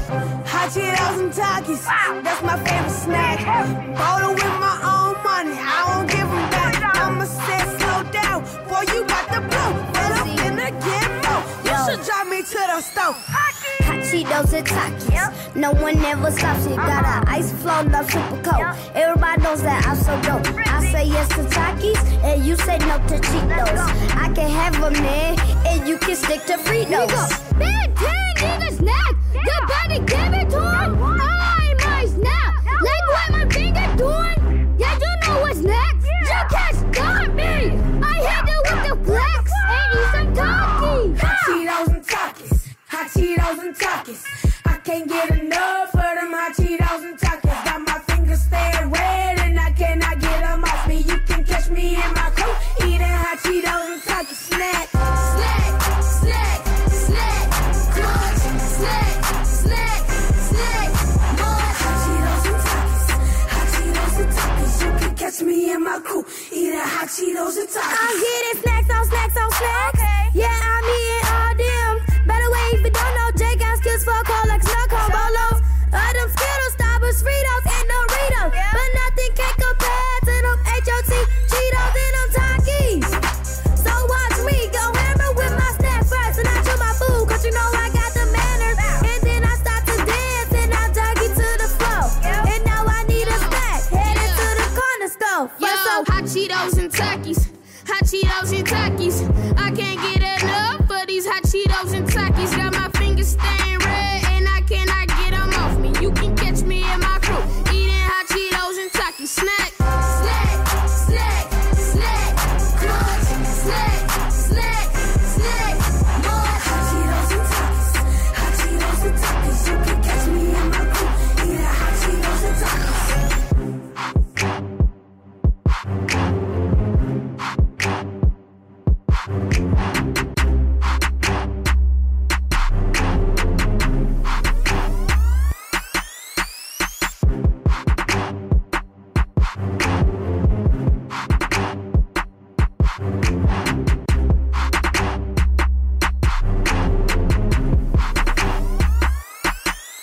Hot Cheetos and Takis, that's my favorite snack. Bought it with my own money, I won't give them back. Mama said slow down, boy you got the blow. But I'm finna get more, you should drive me to the stove. Hot Cheetos and Takis, no one ever stops it. Got an ice flow, love super cold. Everybody knows that I'm so dope. I say yes to Takis, and you say no to Cheetos. I can have them there, and you can stick to Fritos. Big ten niggas snack, you better give it to him. I might snap, like what my finger doing. Yeah, you know what's next. You can't stop me. I hit it with the flex and eat some Takis. Hot Cheetos and Takis, hot Cheetos and Takis. I can't get enough of them hot Cheetos and Takis. Got my fingers staying red and I cannot get them off me. You can catch me in my coat eating hot Cheetos and Takis. Snack, Snack, snack, snack. Crunch, snack, snack, snack. Munch. hot Cheetos and Takis, hot Cheetos and Takis. You can catch me in my coat eating hot Cheetos and Takis. I'm getting snacks on snacks on snacks. Yeah, I'm eating all them. By the way, if you don't know, Jay got skills for cold like snow cone bolos. All them Skittles, Starburst, Fritos, and Doritos. But nothing can compare to them H O T Cheetos and them Takis. So watch me go hammer with my snack first, and I chew my food, cause you know I got the manners. And then I start to dance, and I junkie to the floor. And now I need a snack, headed to the corner store. Yo, hot Cheetos and Takis, hot Cheetos and Takis. I can't get enough of these hot Cheetos and Takis. Got my fingers stained red and I cannot get them off me. You can catch me in my crew eating hot Cheetos and Takis. Snack, snack, snack, snack. Crunch, snack, snack, snack. Munch. Hot Cheetos and Takis, hot Cheetos and Takis. You can catch me in my crew eating hot Cheetos and Takis.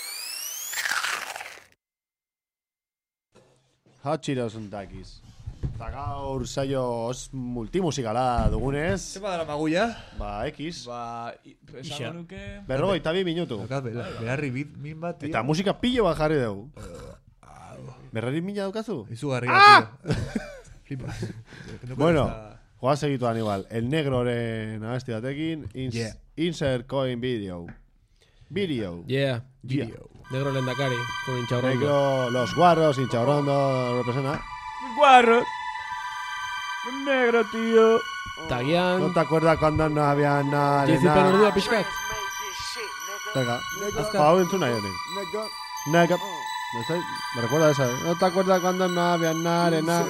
Hot Cheetos and Takis. Eta gaur saio os multimusikala dugunez. Zema dara maguia? Ba, X. Ba, esango nuke... Berrogeita bi minutu. Beharri bit min bat, tío. Eta musika pillo bat jarri dugu. Berrari mina daukazu? Izugarria, ah! tío. Bueno, joa segitu Aníbal. El Negroren abesti batekin. Ins Yeah. Insert coin video. Video. Yeah. Video. Negro Lendakari, con Hinchaurrondo. Negro, los guarros, Hinchaurrondo representa. Guarros. Negro, tío. Taguian. ¿No te acuerdas cuando no había nada de Jessica nada? Nordua Pishkat. Venga, Pau entzuna yo tengo. Nega. Me, estoy, me recuerda esa. ¿No te acuerdas cuando no había nada de nada?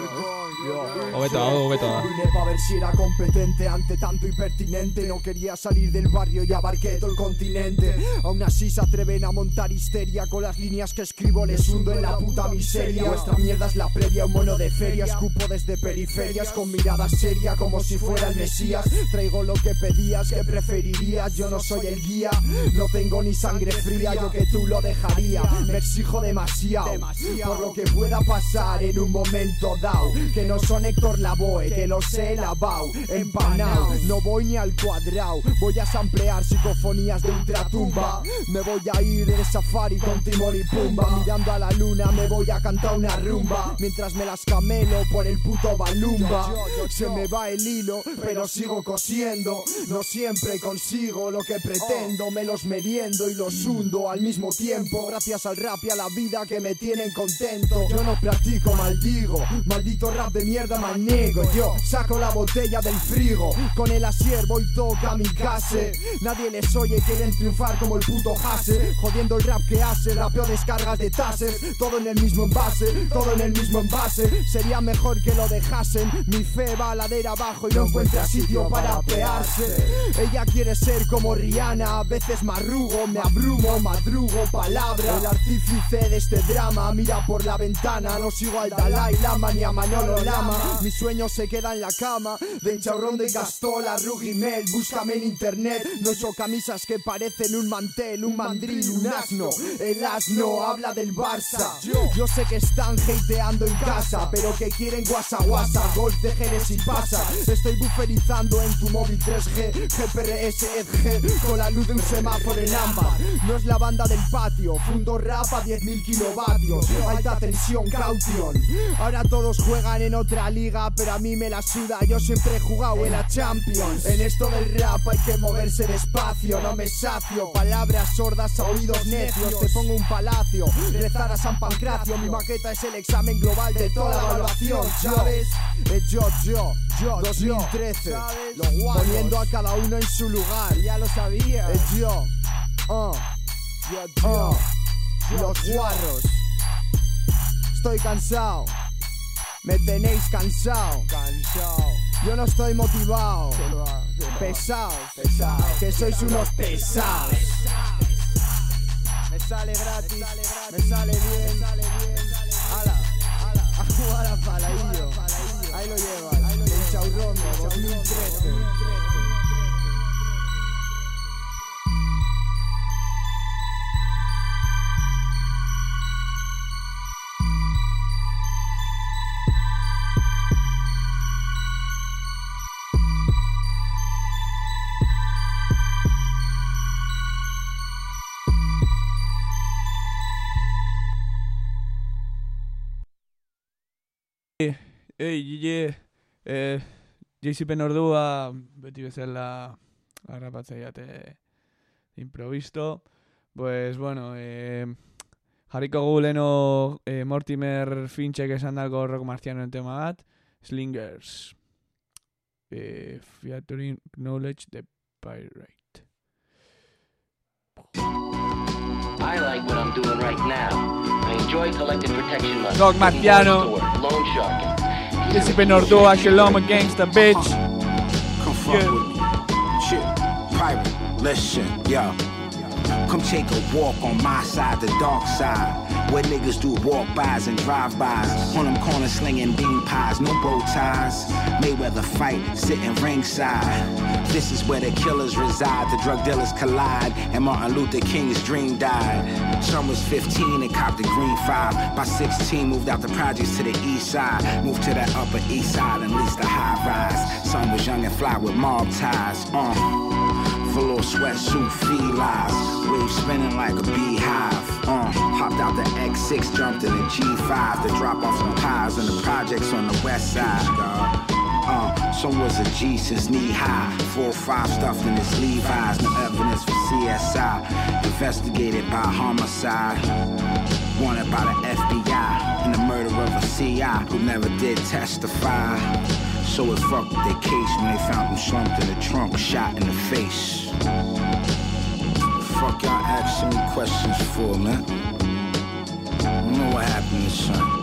Obeto, obeto. Vine pa' ver si era competente ante tanto impertinente. No quería salir del barrio y abarqué todo el continente. Aún así se atreven a montar histeria. Con las líneas que escribo les hundo en la puta miseria. Vuestra mierda es la previa, un mono de feria. Escupo desde periferias con mirada seria como si fuera el mesías. Traigo lo que pedías, que preferirías. Yo no soy el guía, no tengo ni sangre fría. Yo que tú lo dejaría, me exijo demasiado por lo que pueda pasar en un momento dado. Que no son Héctor Lavoe, que los he lavado, empanao. No voy ni al cuadrado, voy a samplear psicofonías de ultratumba. Me voy a ir de safari con Timón y Pumba. Mirando a la luna me voy a cantar una rumba mientras me las camelo por el puto balumba. Se me va el hilo, pero sigo cosiendo. No siempre consigo lo que pretendo. Me los meriendo y los hundo al mismo tiempo. Gracias al rap y a la vida que me tienen contento. Yo no practico, maldigo. Maldito rap de mierda, manego. Yo saco la botella del frigo. Con el asier voy toca mi case. Nadie les oye, quieren triunfar como el puto Hase. Jodiendo el rap que hace, rapeo descargas de tases. Todo en el mismo envase, todo en el mismo envase. Sería mejor que lo dejasen. Mi fe va a ladera abajo y no encuentra sitio para apearse. Ella quiere ser como Rihanna. A veces marrugo, me abrumo, madrugo, palabra. El artífice de este drama mira por la ventana. No sigo al Dalai Lama ni a Manolo Lama. Mis sueños se quedan en la cama. De Hinchaurrondo y Gastola, Rugimel. Búscame en internet. No uso camisas que parecen un mantel, un mandril, un asno. El asno habla del Barça. Yo sé que están hateando en casa, pero que quieren guasa guasa. Golf de Jerez y pasa. Estoy bufferizando en tu móvil tres G. G P R S E G con la luz de un semáforo en ámbar. No es la banda del patio. Fundo rap a diez mil kilovatios. Alta tensión, caution. Ahora todos juegan en otra liga, pero a mí me la suda. Yo siempre he jugado en la Champions. En esto del rap hay que moverse despacio. No me sacio, palabras sordas a oídos necios. Te pongo un palacio, rezar a San Pancracio. Mi maqueta es el examen global de toda la evaluación, ¿sabes? Es yo, yo, yo, dos mil trece. Poniendo a cada uno en su lugar. Ya lo sabía. Es yo, uh, uh, los guarros. Estoy cansado. Me tenéis cansado. Cansado. Yo no estoy motivado. Pesados. Pesados. Que sois unos pesados. Me sale gratis. Me sale bien. Ala. A jugar a Paladillo. Ahí lo llevas. El Hinchaurrondo dos mil trece. Ei, Gigi, eh, J C Nordua, beti bezala harrapatzaia te improvisto. Pues bueno, eh, jarriko gu leno eh, Mortimer Finchek esan dago rock marcianoen tema bat, Slingers, eh, featuring Knowledge the Pirate. I like what I'm doing right now. I enjoy collecting protection money. Rock marciano. Loan sharking. J C Nordua, Shalom Gangsta, bitch. Come fuck Yeah. with me. Shit, pirate, listen, yo. Come take a walk on my side, the dark side. Where niggas do walk-bys and drive-bys. On them corners slinging bean pies, no bow ties. Mayweather fight, sitting ringside. This is where the killers reside, the drug dealers collide, and Martin Luther King's dream died. Son was fifteen and copped the green five. By sixteen, moved out the projects to the east side. Moved to that upper east side and leased a high rise. Son was young and fly with mob ties. Uh, full of sweatsuit, felines. Wave spinning like a beehive. Uh, hopped out the X six, jumped in the G five to drop off some pies in the projects on the west side. God. Uh, son was a G since knee high. Four or five stuffed in his Levi's. No evidence for C S I. Investigated by homicide. Wanted by the F B I. In the murder of a C I who never did testify. So it fucked their case when they found him slumped in the trunk, shot in the face. Fuck y'all asking me questions for, man? I don't know what happened to son.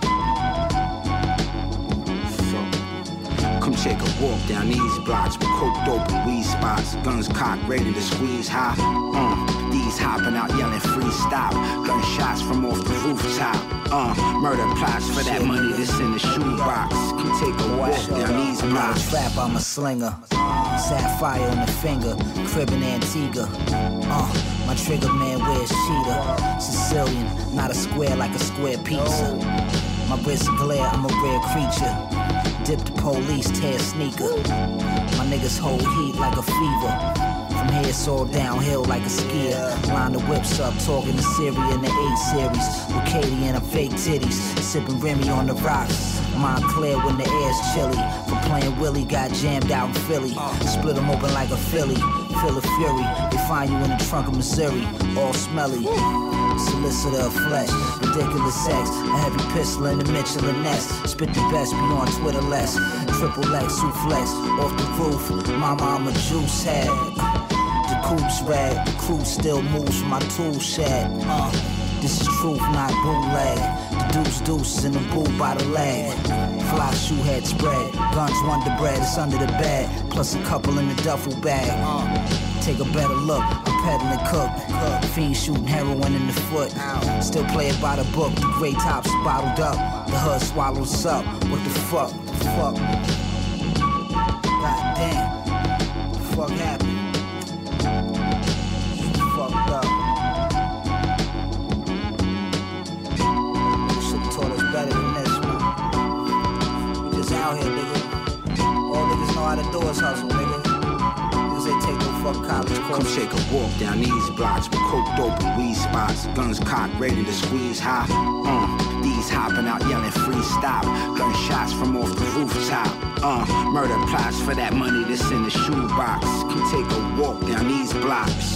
Come take a walk down these blocks with coke, dope, and weed spots. Guns cocked, ready to squeeze high. Uh, these hopping out yelling freestyle. Gunshots from off the rooftop. Uh, murder plots for that money that's in the shoebox. Come take a walk down these blocks. Trap, I'm a slinger. Sapphire on the finger, crib in Antigua. Uh, my trigger man wears cheetah. Sicilian, not a square like a square pizza. My wrist glare, I'm a rare creature. Dip the police, tear sneaker. My niggas hold heat like a fever. From here it's all downhill like a skier. Line the whips up, talking to Siri in the eight series. With Katie and her fake titties, sipping Remy on the rocks. Mind clear when the air's chilly. For playing Willie, got jammed out in Philly. Split them open like a Philly. Feel the fury, they find you in the trunk of Missouri. All smelly. Solicitor of flesh, ridiculous sex. A heavy pistol in the Michelin nest. Spit the best, be on Twitter less. Triple X, flex off the roof. Mama, I'm a juice head. The coup's red, the crew still moves from my tool shed. Uh, this is truth, not bootleg. The deuce deuces in the boo by the leg. Fly shoe head spread, guns Wonder Bread, it's under the bed. Plus a couple in the duffel bag. Uh, take a better look, I'm peddling cook. Fiend shooting heroin in the foot. Still play it by the book, the gray tops bottled up. The hood swallows up, what the fuck, the fuck? God damn, what the fuck happened? Fucked up. You should've taught us better than this, man. We just out here, nigga. All niggas know how to do is hustle, nigga. Niggas ain't take no fuck college course. Come take a walk down these blocks with coke, dope, and weed spots. Guns cocked, ready to squeeze high. Uh, these hopping out yelling freestyle. Gunshots from off the rooftop. Uh, murder plots for that money that's in the shoebox. Come take a walk down these blocks.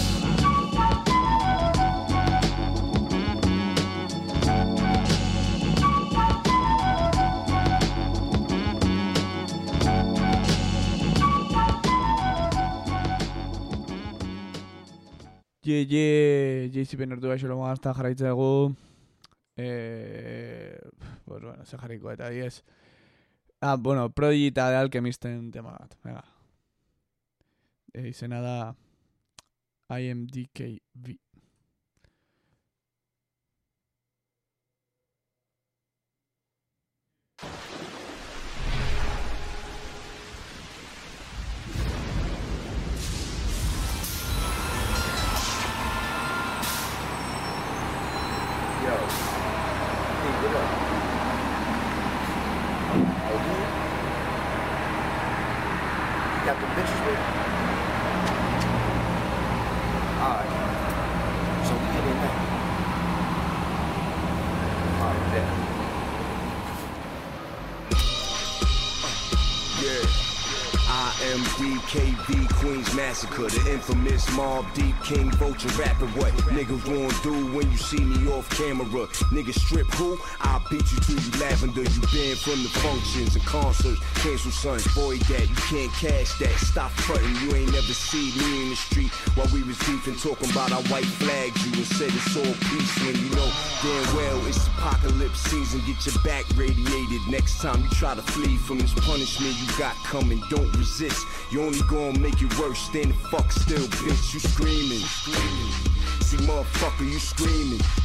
Ye, ye, J C P nortu baixo lomo hasta jarraitza dugu. Eh, pues bueno, se jarriko eta diez. Ah, bueno, Prodigy eta The Alchemisten tema bat. Venga. Eh, izena da I M D K V. Yo, hey, what up? Oh, you? You got the bitches with you? Alright. So we get in there. Alright, bet. Yeah. I M D K V, Queens Massacre, the infamous Mob Deep King Vulture rapping what niggas won't do when you see me off camera. Niggas strip who? I'll beat you till you lavender. You banned from the functions and concerts. Cancel son, boy that you can't cash that. Stop frontin', you ain't never see me in the street while we was beefing, talking about our white flags. You and said it's all peace when you know damn well it's apocalypse season. Get your back radiated next time you try to flee from this punishment you got coming. Don't resist, you only gonna make it worse. Stand the fuck still, bitch, you screaming. See, motherfucker, you screaming.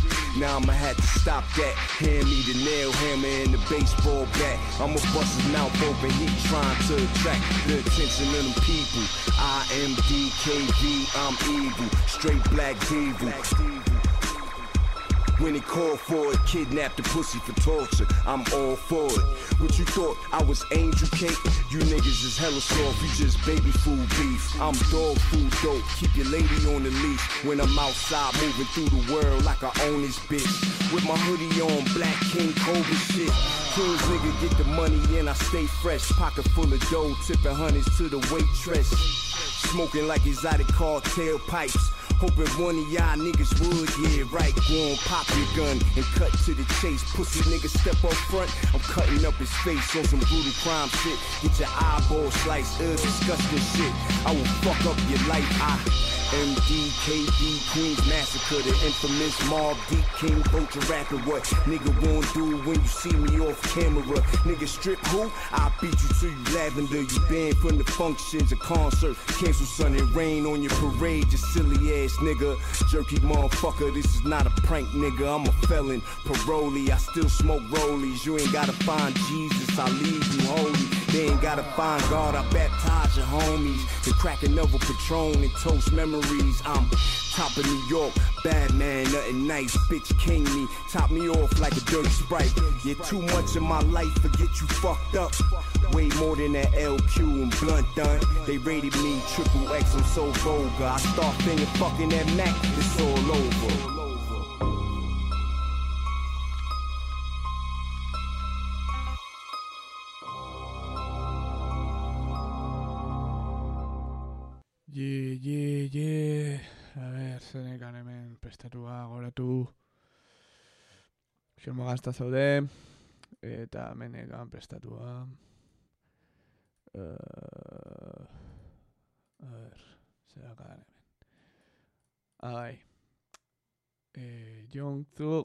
Now I'ma have to stop that. Hand me the nail hammer and the baseball bat. I'ma bust his mouth open, he trying to attract the attention of them people. I am D K V, I'm evil, straight black devil. When they call for it, kidnap the pussy for torture, I'm all for it. What you thought, I was angel cake? You niggas is hella soft, you just baby food beef. I'm dog food dope, keep your lady on the leash. When I'm outside moving through the world like I own this bitch. With my hoodie on, black King Cobra shit. Kings nigga get the money and I stay fresh. Pocket full of dough, tipping hundreds to the waitress. Smoking like exotic cartel pipes. Hoping one of y'all niggas would, yeah, right. Go on, pop your gun and cut to the chase. Pussy nigga step up front, I'm cutting up his face on some brutal crime shit. Get your eyeball sliced, uh, disgusting shit. I will fuck up your life, I M D K D, Queens Massacre, the infamous Mob Deep King Vulture rapping. What nigga won't do when you see me off camera? Nigga strip who? I'll beat you till you lavender. You banned from the functions of concert. Cancel sun and rain on your parade, you silly ass nigga. Jerky motherfucker, this is not a prank nigga. I'm a felon, parolee, I still smoke rollies. You ain't gotta find Jesus, I leave you holy. They ain't gotta find God, I baptize your homies. The cracking of a Patron and toast memories. I'm top of New York, bad man, nothing nice. Bitch king me, top me off like a dirty Sprite. Yeah, too much of my life, forget you fucked up. Way more than that L Q and blunt done. They rated me triple X, I'm so vulgar. I start finger fucking that Mac, it's all over. Yeah, yeah, yeah. A ver, zenekan hemen prestatua goratu. Xermo gazta zaude. Eta menekan prestatua. Uh, a ver, zerakan hemen. Abai. Eh, Young Thug.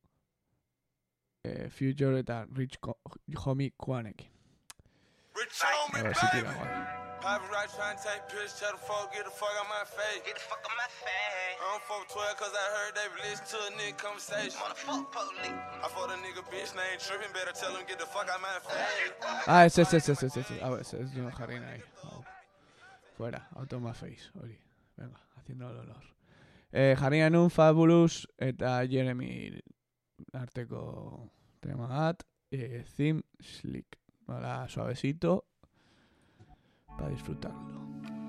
Eh, Future eta Rich Homie Kwanek. Rich Homie, a ver si tira guay. Poppin' right trying to take pictures, tell the folk, get the fuck out my face. Get the fuck out my face. I don't fuck with twelve cause I heard they listen to a nigga conversation. Motherfuck police. I fought a nigga bitch name trippin', better tell him get the fuck out my face. Ah, ese, ese, ese, ese, ese. A ver, ese es de una jarrina ahí. Oh. Fuera, Automa Face, Oli. Venga, haciendo el olor. Eh, jarrina nun, Fabulous eta Jeremy arteko tema bat. Eh, Theme Slick. Hola, suavecito. Para disfrutarlo.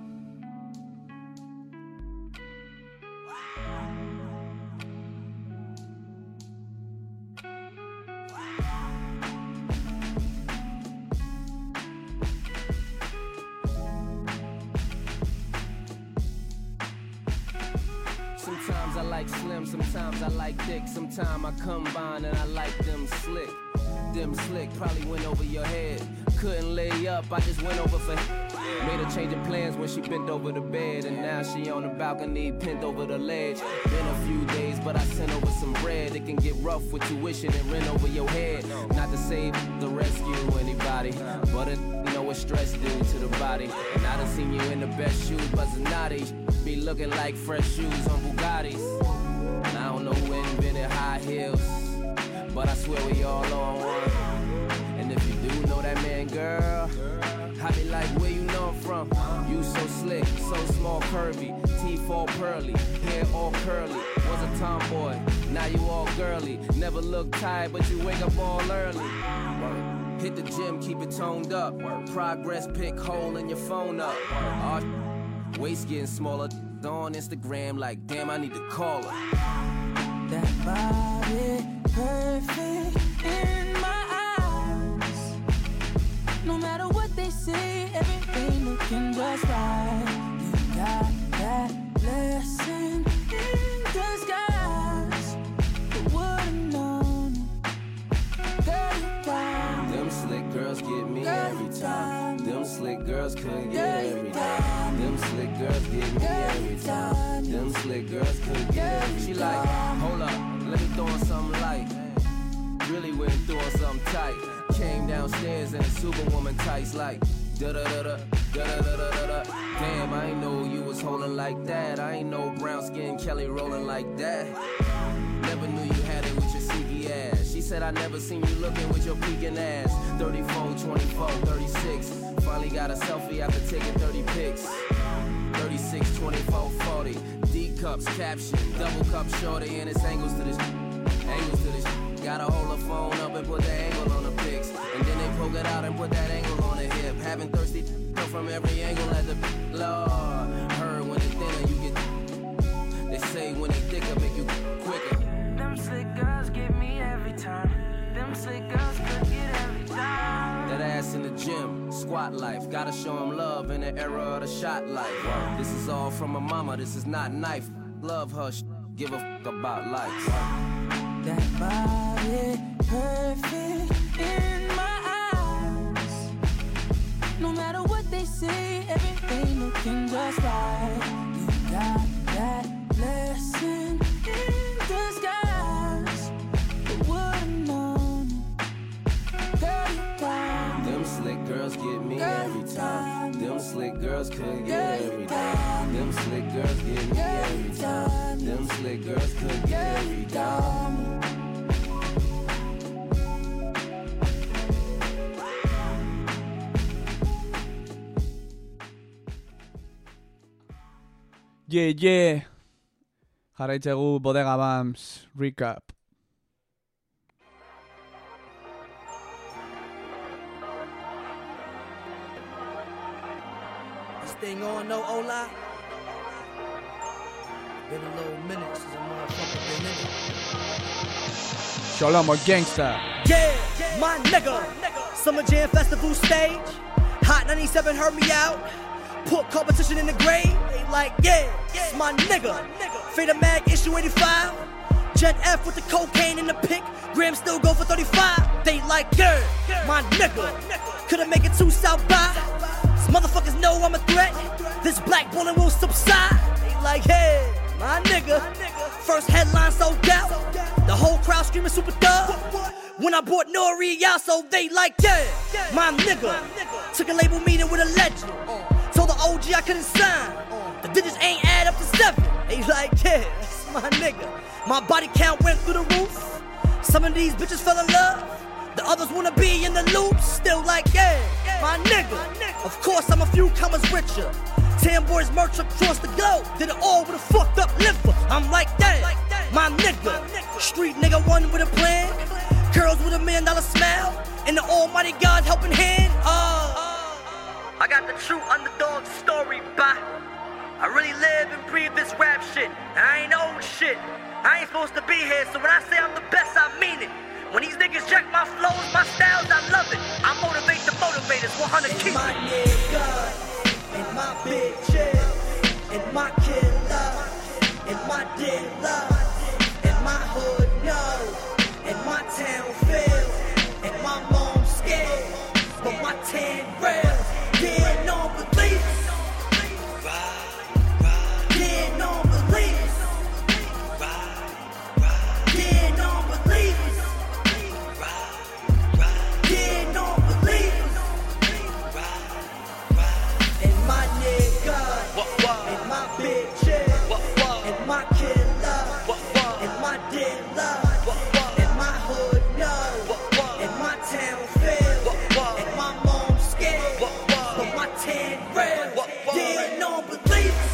Sometimes I like slim, sometimes I like thick, sometimes I combine and I like them slick. Them slick probably went over your head. Couldn't lay up, I just went over for made her change of plans when she bent over the bed. And now she on the balcony, pinned over the ledge. Been a few days, but I sent over some bread. It can get rough with tuition and rent over your head. Not to save the rescue anybody, but it, you know what stress do to the body. And I done seen you in the best shoes, buzzing naughty. Be looking like fresh shoes on Bugattis. And I don't know who invented high heels, but I swear we all on one. And if you do know that man, girl, I be like, where you know I'm from? You so slick, so small, curvy, teeth all pearly, hair all curly. Was a tomboy, now you all girly. Never look tired, but you wake up all early. Hit the gym, keep it toned up. Progress pic, hole in your phone up. Oh, waist getting smaller, on Instagram like, damn, I need to call her. That body perfect in my eyes. No matter what they say, everything looking just right. You got that blessing in disguise. Who would've known it? Girl, you got them slick girls get me every time. Them slick girls couldn't get every time. Them slick girls get me every time. Them slick girls couldn't get every time. She like, hold up, let me throw on something light. Really went through on something tight. Came downstairs in a superwoman tights like da da da da da da da da da. Damn, I ain't know you was holding like that. I ain't know brown skin Kelly rolling like that. Never knew you had that I never seen you looking with your peeking ass. thirty-four, twenty-four, thirty-six. Finally got a selfie after taking thirty pics. thirty-six, twenty-four, forty. D cups caption, double cup shorty, and it's angles to this, angles to this. Gotta hold the phone up and put the angle on the pics, and then they poke it out and put that angle on the hip. Having thirsty from every angle at the Lord. Heard when it's thinner you get. They say when they thicker make you quicker. Them slick girls get me every time. Them slick girls could get every time. That ass in the gym, squat life. Gotta show them love in the era of the shot life. This is all from my mama, this is not knife. Love her, sh- give a f about life. That body perfect in my eyes. No matter what they say, everything looking just right. You got that blessing in disguise. Who would've known it? Girl, you got Them slick girls get me every time. Them slick girls could get every time. Them slick girls get me every time. Them slick girls could get every time. Yeah, yeah. Jarraitzegu Bodega Bams recap. This thing on, no Ola. Been a little minute since a motherfucker been in it. Shalom or gangsta. Yeah, my nigga. Summer Jam Festival stage. Hot ninety-seven heard me out. Put competition in the grade. They like, yeah, it's my nigga. Fade a mag issue eighty-five. Jet F with the cocaine in the pick. Graham still go for thirty-five. They like, yeah, my nigga. Couldn't make it to South by. These motherfuckers know I'm a threat. This black bullet will subside. They like, hey, my nigga. First headline sold out. The whole crowd screaming super thug. When I bought Nori out, so they like, yeah, my nigga. Took a label meeting with a legend. Told the O G I couldn't sign. The digits ain't add up to seven. They like, yeah, that's my nigga. My body count went through the roof. Some of these bitches fell in love. The others wanna be in the loop. Still like, yeah, my nigga. Of course I'm a few commas richer. Ten boys merch across the globe. Did it all with a fucked up liver. I'm like, yeah, my nigga. Street nigga one with a plan. Girls with a million dollar smile. And the almighty God helping hand. Oh. I got the true underdog story, bye. I really live and breathe this rap shit. And I ain't old shit. I ain't supposed to be here, so when I say I'm the best, I mean it. When these niggas check my flows, my styles, I love it. I motivate the motivators, one hundred keep it. And my nigga, and my bitches, and my killer, and my dealer, and my hood know, and my town feel, and my mom scared, but my ten real. Yeah, no believers. Yeah, no believers. Yeah, no believers. Yeah, no believers. And my nigga, and my bitches, and my killer, and my dealer, and my hood know, and my town feel, and my mom scared, but my ten real. Yeah, no believers.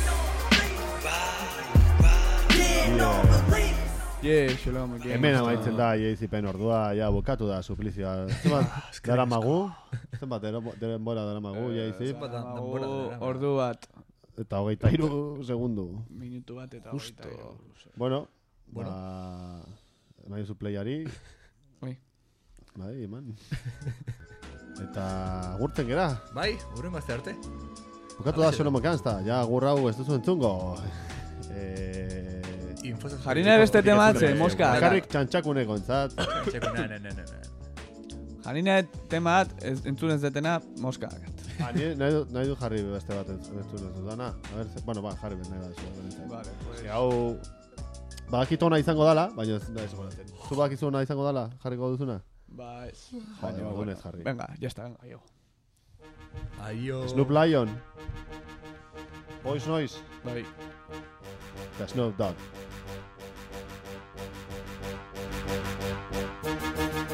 Yeah, no believers. Yeah, shalom, gangsta. Hemen amaitzen da jaizipen ordua, ja, bukatu da suplizioa. Zenbat dara magu? Zenbat denbora dara magu, jaizi? Ordu bat. Eta hogeita hiru segundu. Minutu bat eta hogeita hiru. Bueno, ba... Eman duzu playari. Bai. Bai, eman. Eta agurtzen gera. Bai, urren bazte arte. Bukatu da Shalom Gangsta, ja agur hau ez duzu entzungo. Eh... Jarine beste tematze, moska. Bakarrik txantxakuneko entzat. Txantxakuna, ne, ne, ne, ne. Jarine temat, entzun ez detena, moska. Ah, nahi du, nahi du jarri beste bat entzun ez dudana. A ver, bueno, ba, jarri bet nahi da. Vale, pues... Hau... Badakit ona izango dala, baina ez da eso goratzen. Zu badakizu ona izango dala, jarriko duzuna? Ba, ez. Baina, bagunez jarri. Venga, ya está, venga, aio. Aio. Snoop Lion. Boys Noise. Bai. The Snoop Dogg.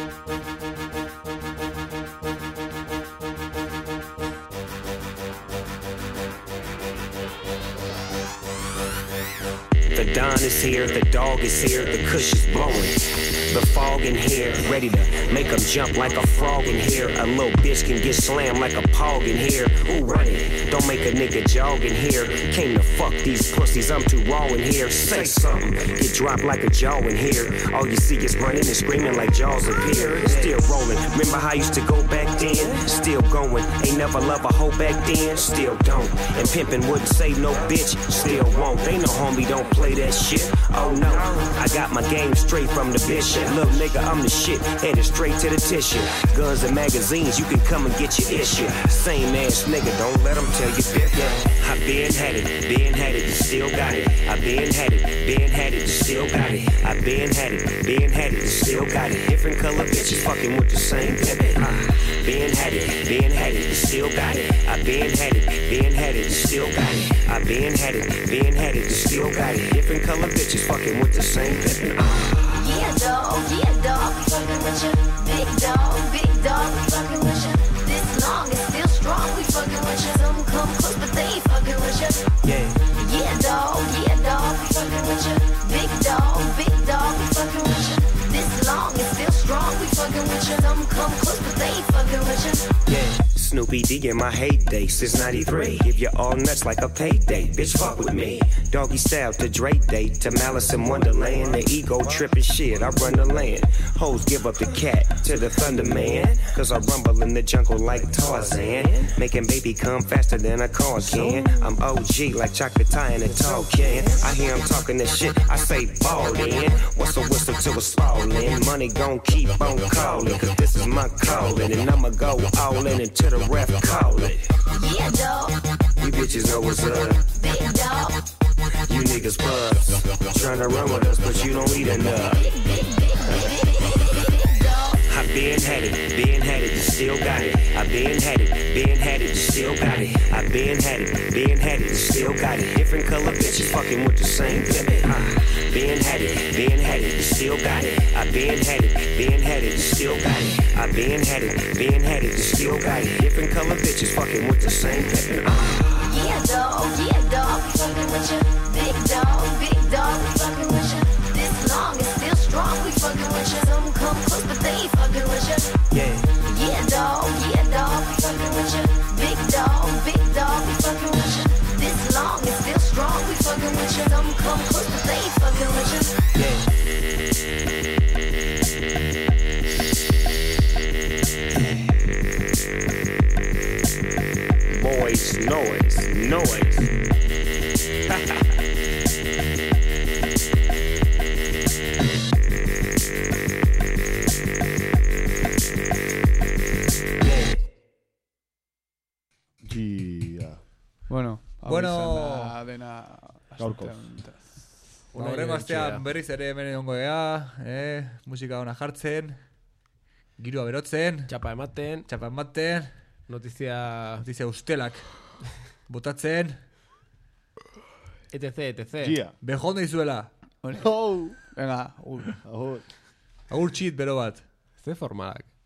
The dawn is here, the dog is here, the kush is blowing. The fog in here, ready to make them jump like a frog in here. A little bitch can get slammed like a pog in here. Ooh, run it, don't make a nigga jog in here. Came to fuck these pussies, I'm too raw in here. Say something, get dropped like a jaw in here. All you see is running and screaming like jaws appear. Still rolling, remember how I used to go back then? Still going, ain't never love a hoe back then. Still don't, and pimpin' wouldn't say no bitch. Still won't, they know homie don't play that shit. Oh no, I got my game straight from the bishop. Little nigga, I'm the shit, headed straight to the tissue. Guns and magazines, you can come and get your issue. Same ass nigga, don't let them tell you different. I been had it, been had it, still got it. I been had it, been had it, still got it. I been had it, been had it, still got it. Different color bitches fucking with the same pivot. Uh, been had it, been had it, still got it. I been had it, been had it, still got it. I been had it, been had it, still got it. Different color bitches fucking with the same pivot. Uh, Yeah, dog, yeah, dog, we fucking with ya. Big dog, big dog, we fucking with ya. This long is still strong, we fucking with ya. Some come close, but they ain't fucking with ya. Yeah. Yeah, dog, yeah, dog, we fucking with ya. Big dog, big dog, we fucking with ya. This long is still strong, we fucking with ya. Some come close, but they ain't fucking with ya. Yeah. Snoopy D in my heyday since ninety-three. Give you all nuts like a payday. Bitch, fuck with me. Doggy style to Dre Day to Malice in Wonderland. The ego tripping shit, I run the land. Hoes give up the cat to the Thunder Man. Cause I rumble in the jungle like Tarzan. Making baby come faster than a car can. I'm O G like chocolate tie in a tall can. I hear him talking this shit, I say ball in. What's a whistle to a spallin'? Money gon' keep on calling. Cause this is my calling. And I'ma go all in until the ref call it. Yeah, dog, You bitches know what's up. big dog, You niggas buzz. Tryna run with us, but you don't eat enough. I been had it, been had it, you still got it. I been had it, been had it, you still got it. I been had it, been had it, you still got it. Different color bitches fucking with the same pivot. Uh, been had it, been had it, you still got it. I been had it, been had it, you still got it. I been had it, been had it, you still got it. Different color bitches fucking with the same pivot. Uh, yeah, dog, yeah, dog, we fucking with ya. Big dog, big dog, we fucking with ya. This long is still strong, we fucking with ya. Some come close, but they ain't fucking with ya. yeah. Yeah, dog, yeah, dog, we fucking with ya. Big dog, big dog, we fucking with ya. This long is still strong, we fucking with ya. Some come close, but they ain't fucking with ya. Yeah. Boys, noise, noise. Yeah. Bueno, Bueno. hau izan da dena Gaurkoz. asunto. Ba, horrengo astean berriz ere hemen egongo gea, eh? Musika ona jartzen, girua berotzen, Txapa ematen, txapa ematen, notizia notizia ustelak botatzen, etc, etc. Yeah. bejondo izuela, Oh. Venga, ur. Agur. agur txit bero bat. Ze formalak.